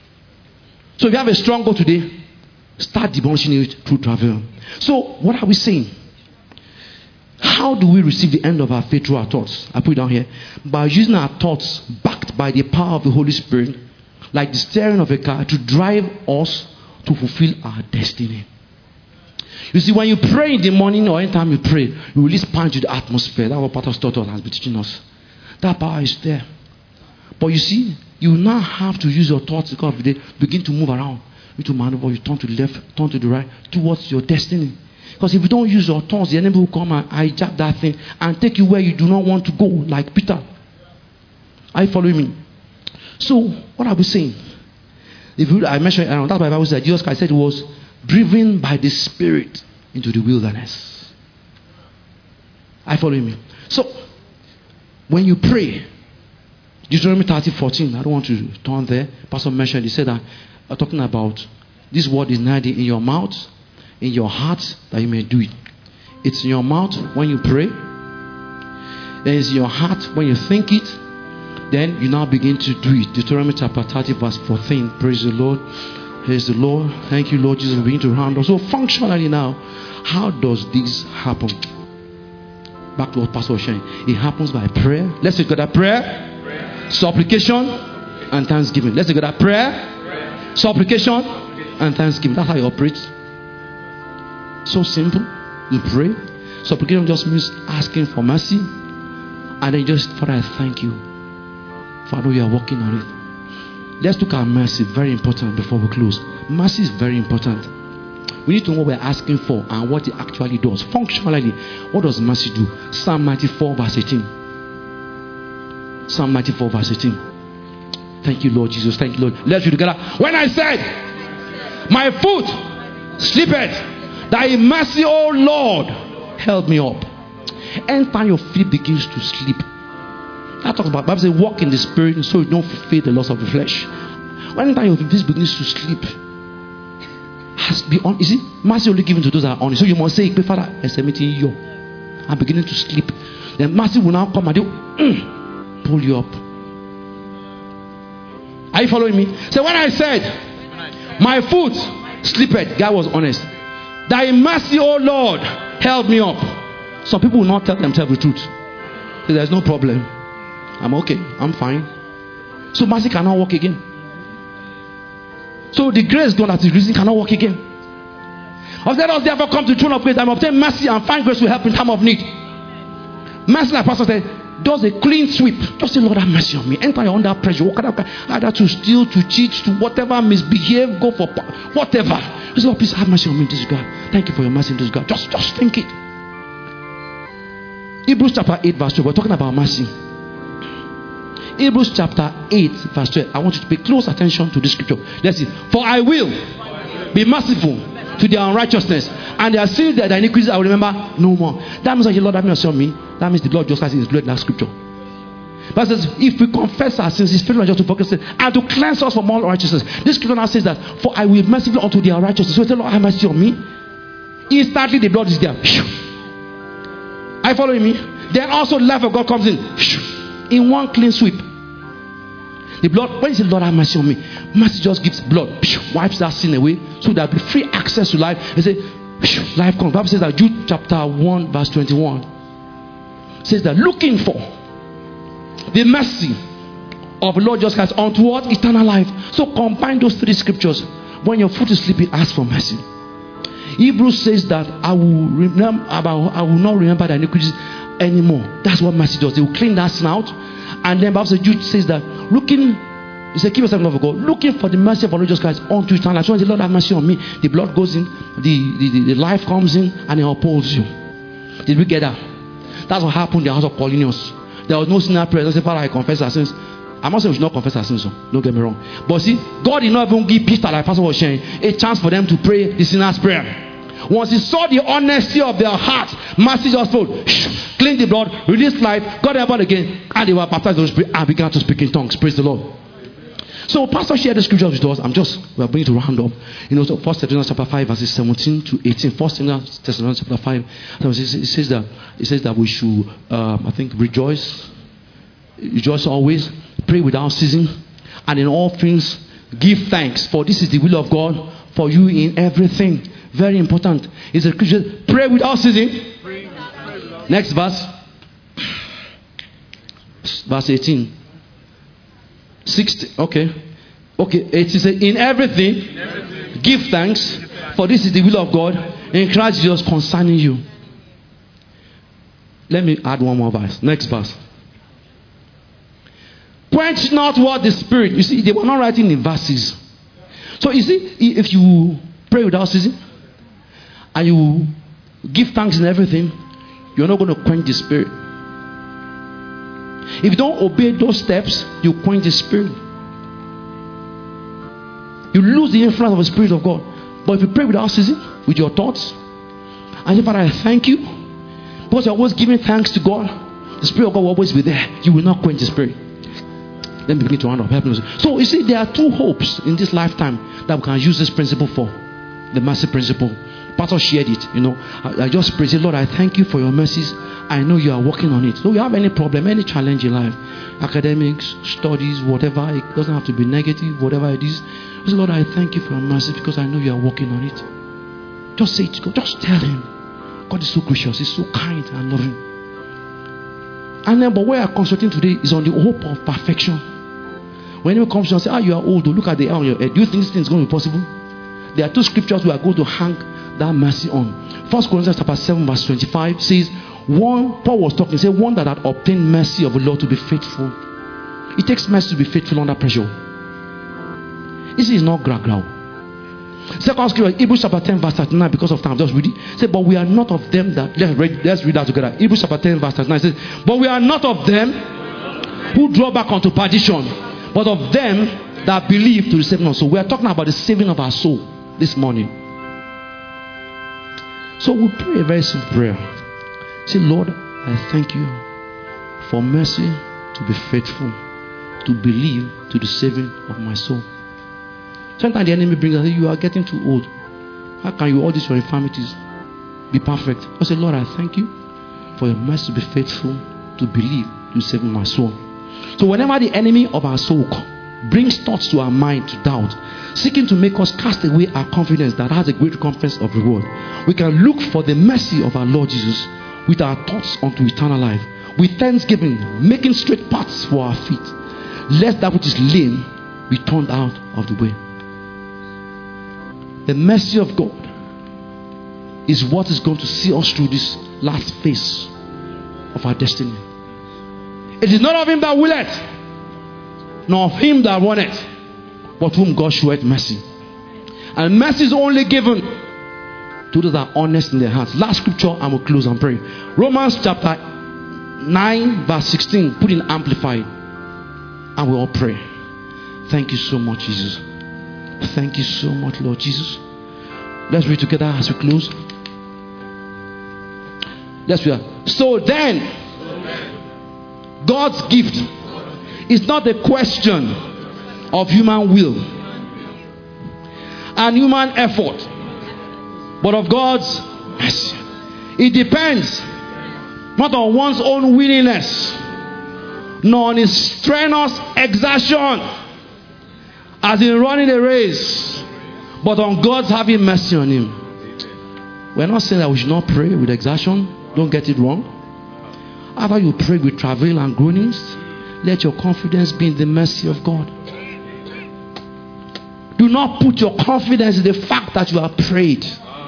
So if you have a strong goal today, start demolishing it through travel. So what are we saying? How do we receive the end of our faith through our thoughts? I put it down here. By using our thoughts backed by the power of the Holy Spirit, like the steering of a car, to drive us to fulfill our destiny. You see, when you pray in the morning or anytime you pray, you release power into the atmosphere. That's what Pastor Stotter has been teaching us. That power is there. But you see, you now have to use your thoughts because of the day, begin to move around. You to maneuver, you turn to the left, turn to the right, towards your destiny. Because if you don't use your thoughts, the enemy will come and hijack that thing and take you where you do not want to go, like Peter. Are you following me? So, what are we saying? If you, I mentioned, uh, that's why the Bible said Jesus Christ said he was driven by the Spirit into the wilderness. Are you following me? So, when you pray, Deuteronomy thirty fourteen, I don't want to turn there. Pastor mentioned, he said that, uh, talking about this word is neither in your mouth, in your heart, that you may do it. It's in your mouth when you pray. Then it's in your heart when you think it. Then you now begin to do it. Deuteronomy chapter thirty verse fourteen. Praise the Lord. Praise the Lord. Thank you, Lord Jesus, for being to handle. So functionally now, how does this happen? Back to what Pastor was saying. It happens by prayer. Let's look at that prayer. prayer. Supplication and thanksgiving. Let's look at that prayer. prayer. Supplication and thanksgiving. That's how it operates. So simple. You pray. Supplication just means asking for mercy. And then just, Father, I thank you. Father, we are working on it. Let's look at mercy. Very important before we close. Mercy is very important. We need to know what we're asking for and what it actually does. Functionally, what does mercy do? Psalm ninety-four verse eighteen. Psalm ninety-four verse eighteen. Thank you, Lord Jesus. Thank you, Lord. Let's read together. When I said, my foot slippeth, thy mercy, O Lord, held me up. Anytime your feet begins to slip, that talks about, Bible says, walk in the Spirit so you don't fulfill the lust of the flesh. Anytime your feet begins to slip, has to be on. You see, mercy only given to those that are honest. So you must say, Father, I'm meeting you. I'm beginning to sleep. Then mercy will now come and do, mm, pull you up. Are you following me? So when I said, my foot slipped, God was honest. Thy mercy, O Lord, held me up. Some people will not tell themselves the truth. So there's no problem. I'm okay. I'm fine. So mercy cannot work again. So the grace God that is risen cannot work again. Let us therefore come to the throne of grace and obtain mercy and find grace to help in time of need. Mercy, like Pastor said, does a clean sweep. Just say, Lord, have mercy on me. Enter you're under pressure. Walk out, either to steal, to cheat, to whatever, misbehave, go for whatever. Just Lord, please have mercy on me, this God. Thank you for your mercy, this God. Just, just think it. Hebrews chapter eight, verse twelve. We're talking about mercy. Hebrews chapter eight, verse twelve. I want you to pay close attention to this scripture. Let's see. For I will be merciful to their unrighteousness, and their sins, their iniquities, I will remember no more. That means that the Lord have mercy on me. That means the Lord just has his blood in that scripture. But says, if we confess our sins, His faithful and just to forgive us and to cleanse us from all unrighteousness. This scripture now says that, for I will be merciful unto their unrighteousness. So the Lord have mercy on me. Instantly the blood is there. Are you following me? Then also the life of God comes in. In one clean sweep. The blood, when you say, Lord have mercy on me, mercy just gives blood, wipes that sin away, so there will be free access to life. They say, life comes. The Bible says that Jude chapter one, verse twenty-one says that looking for the mercy of the Lord Jesus Christ unto what? Eternal life. So combine those three scriptures. When your foot is sleepy, ask for mercy. Hebrews says that I will remember about I will not remember the iniquities anymore. That's what mercy does. They will clean that sin out. And then Bible Jude says that looking, he said, keep yourself in love of God, looking for the mercy of our Lord Jesus Christ unto eternal life. So when the Lord have mercy on me, the blood goes in, the, the, the, the life comes in, and it upholds you. Did we get that? That's what happened in the house of Paulinus. There was no sinner prayer. I said, Father, I confess our sins. I'm not saying we should not confess our sins, so don't get me wrong. But see, God did not even give Peter, like Pastor was sharing, a chance for them to pray the sinner's prayer. Once he saw the honesty of their hearts, mercy just flowed, clean the blood, release life, got them born again, and they were baptized in the Spirit and began to speak in tongues. Praise the Lord. So Pastor shared the scriptures with us. I'm just, we're going to round up. You know, so First Thessalonians chapter five, verses seventeen to eighteen. First Thessalonians chapter five, it says that it says that we should, um, I think, rejoice, rejoice always, pray without ceasing, and in all things give thanks. For this is the will of God for you in everything. Very important. It's a Christian. Pray without ceasing. Next verse. Verse eighteen. sixty. Okay. Okay. It says, in everything, in everything, give thanks, give thanks, for this is the will of God in Christ Jesus concerning you. Let me add one more verse. Next verse. Quench not what the Spirit. You see, they were not writing in verses. So you see, if you pray without ceasing, and you give thanks in everything, you're not going to quench the Spirit. If you don't obey those steps, you quench the Spirit. You lose the influence of the Spirit of God. But if you pray without ceasing, with your thoughts, and say, Father, I thank you, because you're always giving thanks to God, the Spirit of God will always be there. You will not quench the Spirit. Let me begin to round up. Help me. So you see, there are two hopes in this lifetime that we can use this principle for. The mercy principle. Pastor shared it. You know, I, I just praise you, Lord. I thank you for your mercies. I know you are working on it. So you have any problem, any challenge in life, academics, studies, whatever. It doesn't have to be negative, whatever it is. Say, Lord, I thank you for your mercy because I know you are working on it. Just say it to God. Just tell him. God is so gracious. He's so kind and loving. And then, but where I'm concentrating today is on the hope of perfection. When anyone comes to you and say, ah, you are old, look at the hair on your head. Do you think this thing is going to be possible? There are two scriptures we are going to hang that mercy on. First Corinthians chapter seven, verse twenty-five says, one, Paul was talking, he said, one that had obtained mercy of the Lord to be faithful. It takes mercy to be faithful under pressure. This is not gra-gra. Second scripture, Hebrews chapter ten, verse thirty-nine, because of time, just read it. Say, but we are not of them that, let's read, let's read that together. Hebrews chapter ten, verse thirty-nine says, but we are not of them who draw back unto perdition, but of them that believe to the saving of soul. We are talking about the saving of our soul this morning. So we pray a very simple prayer. Say, Lord, I thank you for mercy to be faithful, to believe to the saving of my soul. Sometimes the enemy brings us, you are getting too old. How can you all these your infirmities be perfect? I say, Lord, I thank you for your mercy to be faithful, to believe to saving my soul. So whenever the enemy of our soul brings thoughts to our mind to doubt, seeking to make us cast away our confidence that has a great recompense of reward, we can look for the mercy of our Lord Jesus with our thoughts unto eternal life, with thanksgiving, making straight paths for our feet, lest that which is lame be turned out of the way. The mercy of God is what is going to see us through this last phase of our destiny. It is not of him that willeth, nor of him that runneth, but whom God showeth mercy. And mercy is only given to those that are honest in their hearts. Last scripture, and we'll close and pray. Romans chapter nine, verse sixteen, put in amplified, and we all pray. Thank you so much, Jesus. Thank you so much, Lord Jesus. Let's read together as we close. Let's read. So then, God's gift is not a question of human will and human effort, but of God's mercy. It depends not on one's own willingness, nor on his strenuous exertion, as in running a race, but on God's having mercy on him. We're not saying that we should not pray with exertion. Don't get it wrong. After you pray with travail and groanings, Let your confidence be in the mercy of God. Do not put your confidence in the fact that you have prayed.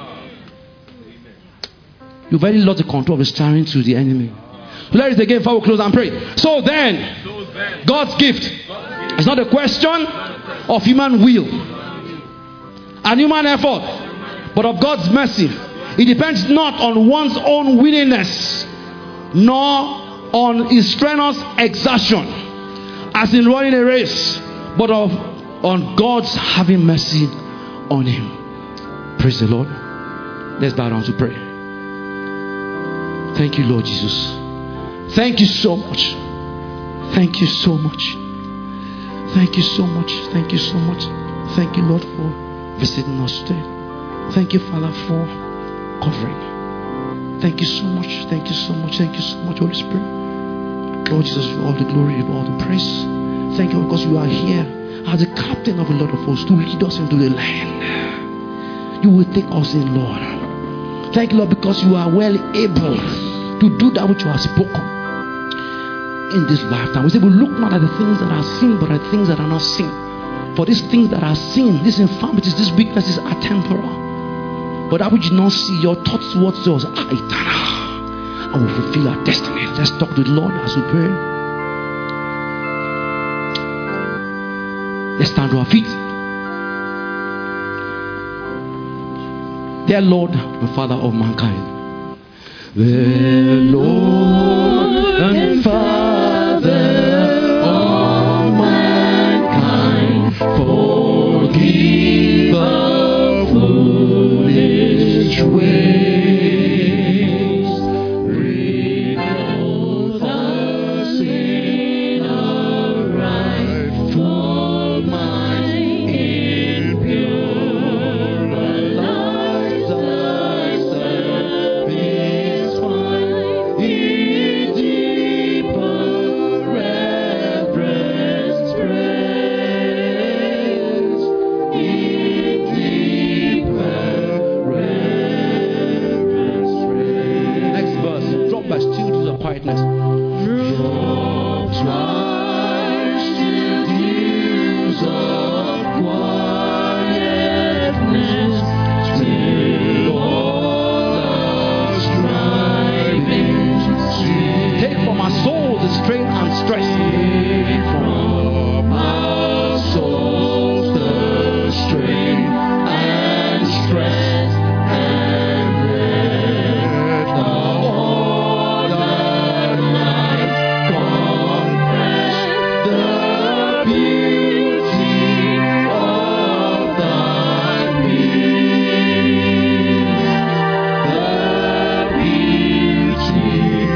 You've already lost the control of the steering to the enemy. Let us again before we close and pray. So then, God's gift is not a question of human will and human effort, but of God's mercy. It depends not on one's own willingness, nor on his strenuous exertion, as in running a race, but of on God's having mercy on him. Praise the Lord. Let's bow down to pray. Thank you, Lord Jesus. Thank you so much. Thank you so much. Thank you so much. Thank you so much. Thank you, Lord, for visiting us today. Thank you, Father, for covering. Thank you so much. Thank you so much. Thank you so much, Holy Spirit. Lord Jesus, you all the glory, you all the praise. Thank you because you are here as the captain of a lot of hosts to lead us into the land. You will take us in, Lord. Thank you, Lord, because you are well able to do that which you have spoken in this lifetime. We say, we look not at the things that are seen, but at the things that are not seen. For these things that are seen, these infirmities, these weaknesses are temporal. But that which you not see, your thoughts towards us are eternal. And will fulfill our destiny. Let's talk to the Lord as we pray. Let's stand to our feet. Dear Lord, the Father of mankind. The Lord and Father of mankind, forgive our foolish ways, rebuild us in our rightful mind, impure lives thy service find, in deeper reverence praise, in deeper reverence praise. Next verse, drop verse two to the quietness. Drop twice to dews of quietness, till all our strivings cease. Take from our souls the strain and stress. Take from our souls the strain and stress, and let all the night confess the beauty of thy peace, the beauty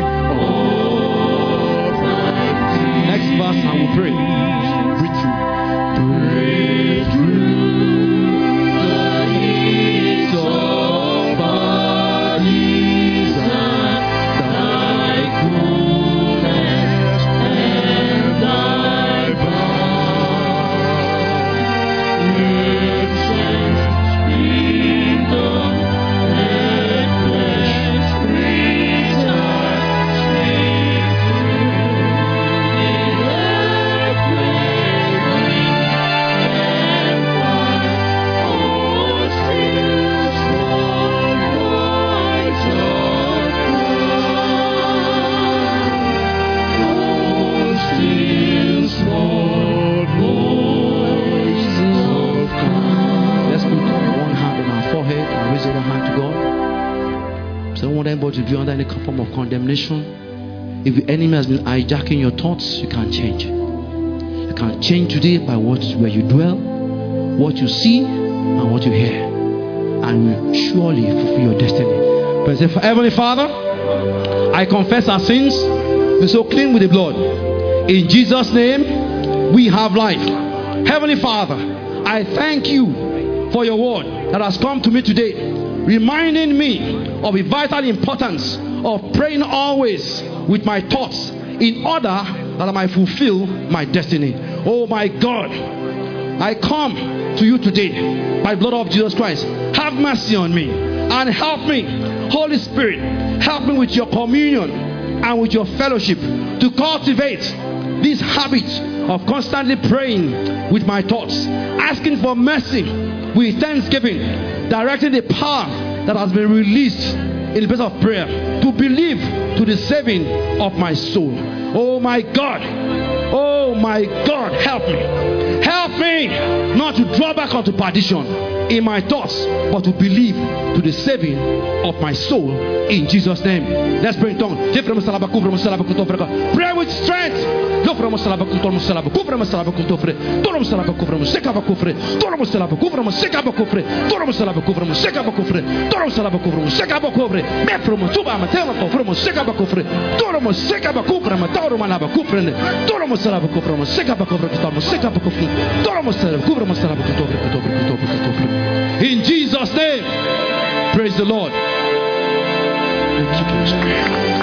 of thy peace. Next verse, I will pray. Breathe through. Breathe through the heat of bodies and thy coolness and thy balm. Let sense speak on, let flesh return, speak through, let quavering and find, oh, still small voice of Christ, oh, still small voice of Christ. Let's put one hand on our forehead and raise our hand to God. So I don't want anybody to be under any form of condemnation. If the enemy has been hijacking your thoughts, you can't change. You can change today by what where you dwell, what you see, and what you hear, and will surely fulfill your destiny. But say, Heavenly Father, I confess our sins. We're so clean with the blood. In Jesus' name, we have life. Heavenly Father, I thank you for your word that has come to me today, reminding me of the vital importance of praying always with my thoughts in order that I might fulfill my destiny. Oh my God, I come to you today by the blood of Jesus Christ. Have mercy on me and help me. Holy Spirit, help me with your communion and with your fellowship to cultivate this habit of constantly praying with my thoughts, asking for mercy with thanksgiving, directing the power that has been released in the place of prayer to believe to the saving of my soul. Oh my God, oh my God, help me. Help me not to draw back onto perdition in my thoughts, but to believe to the saving of my soul in Jesus' name. Let's pray in tongues. Pray with strength. In Jesus' name, praise the Lord. Thank you,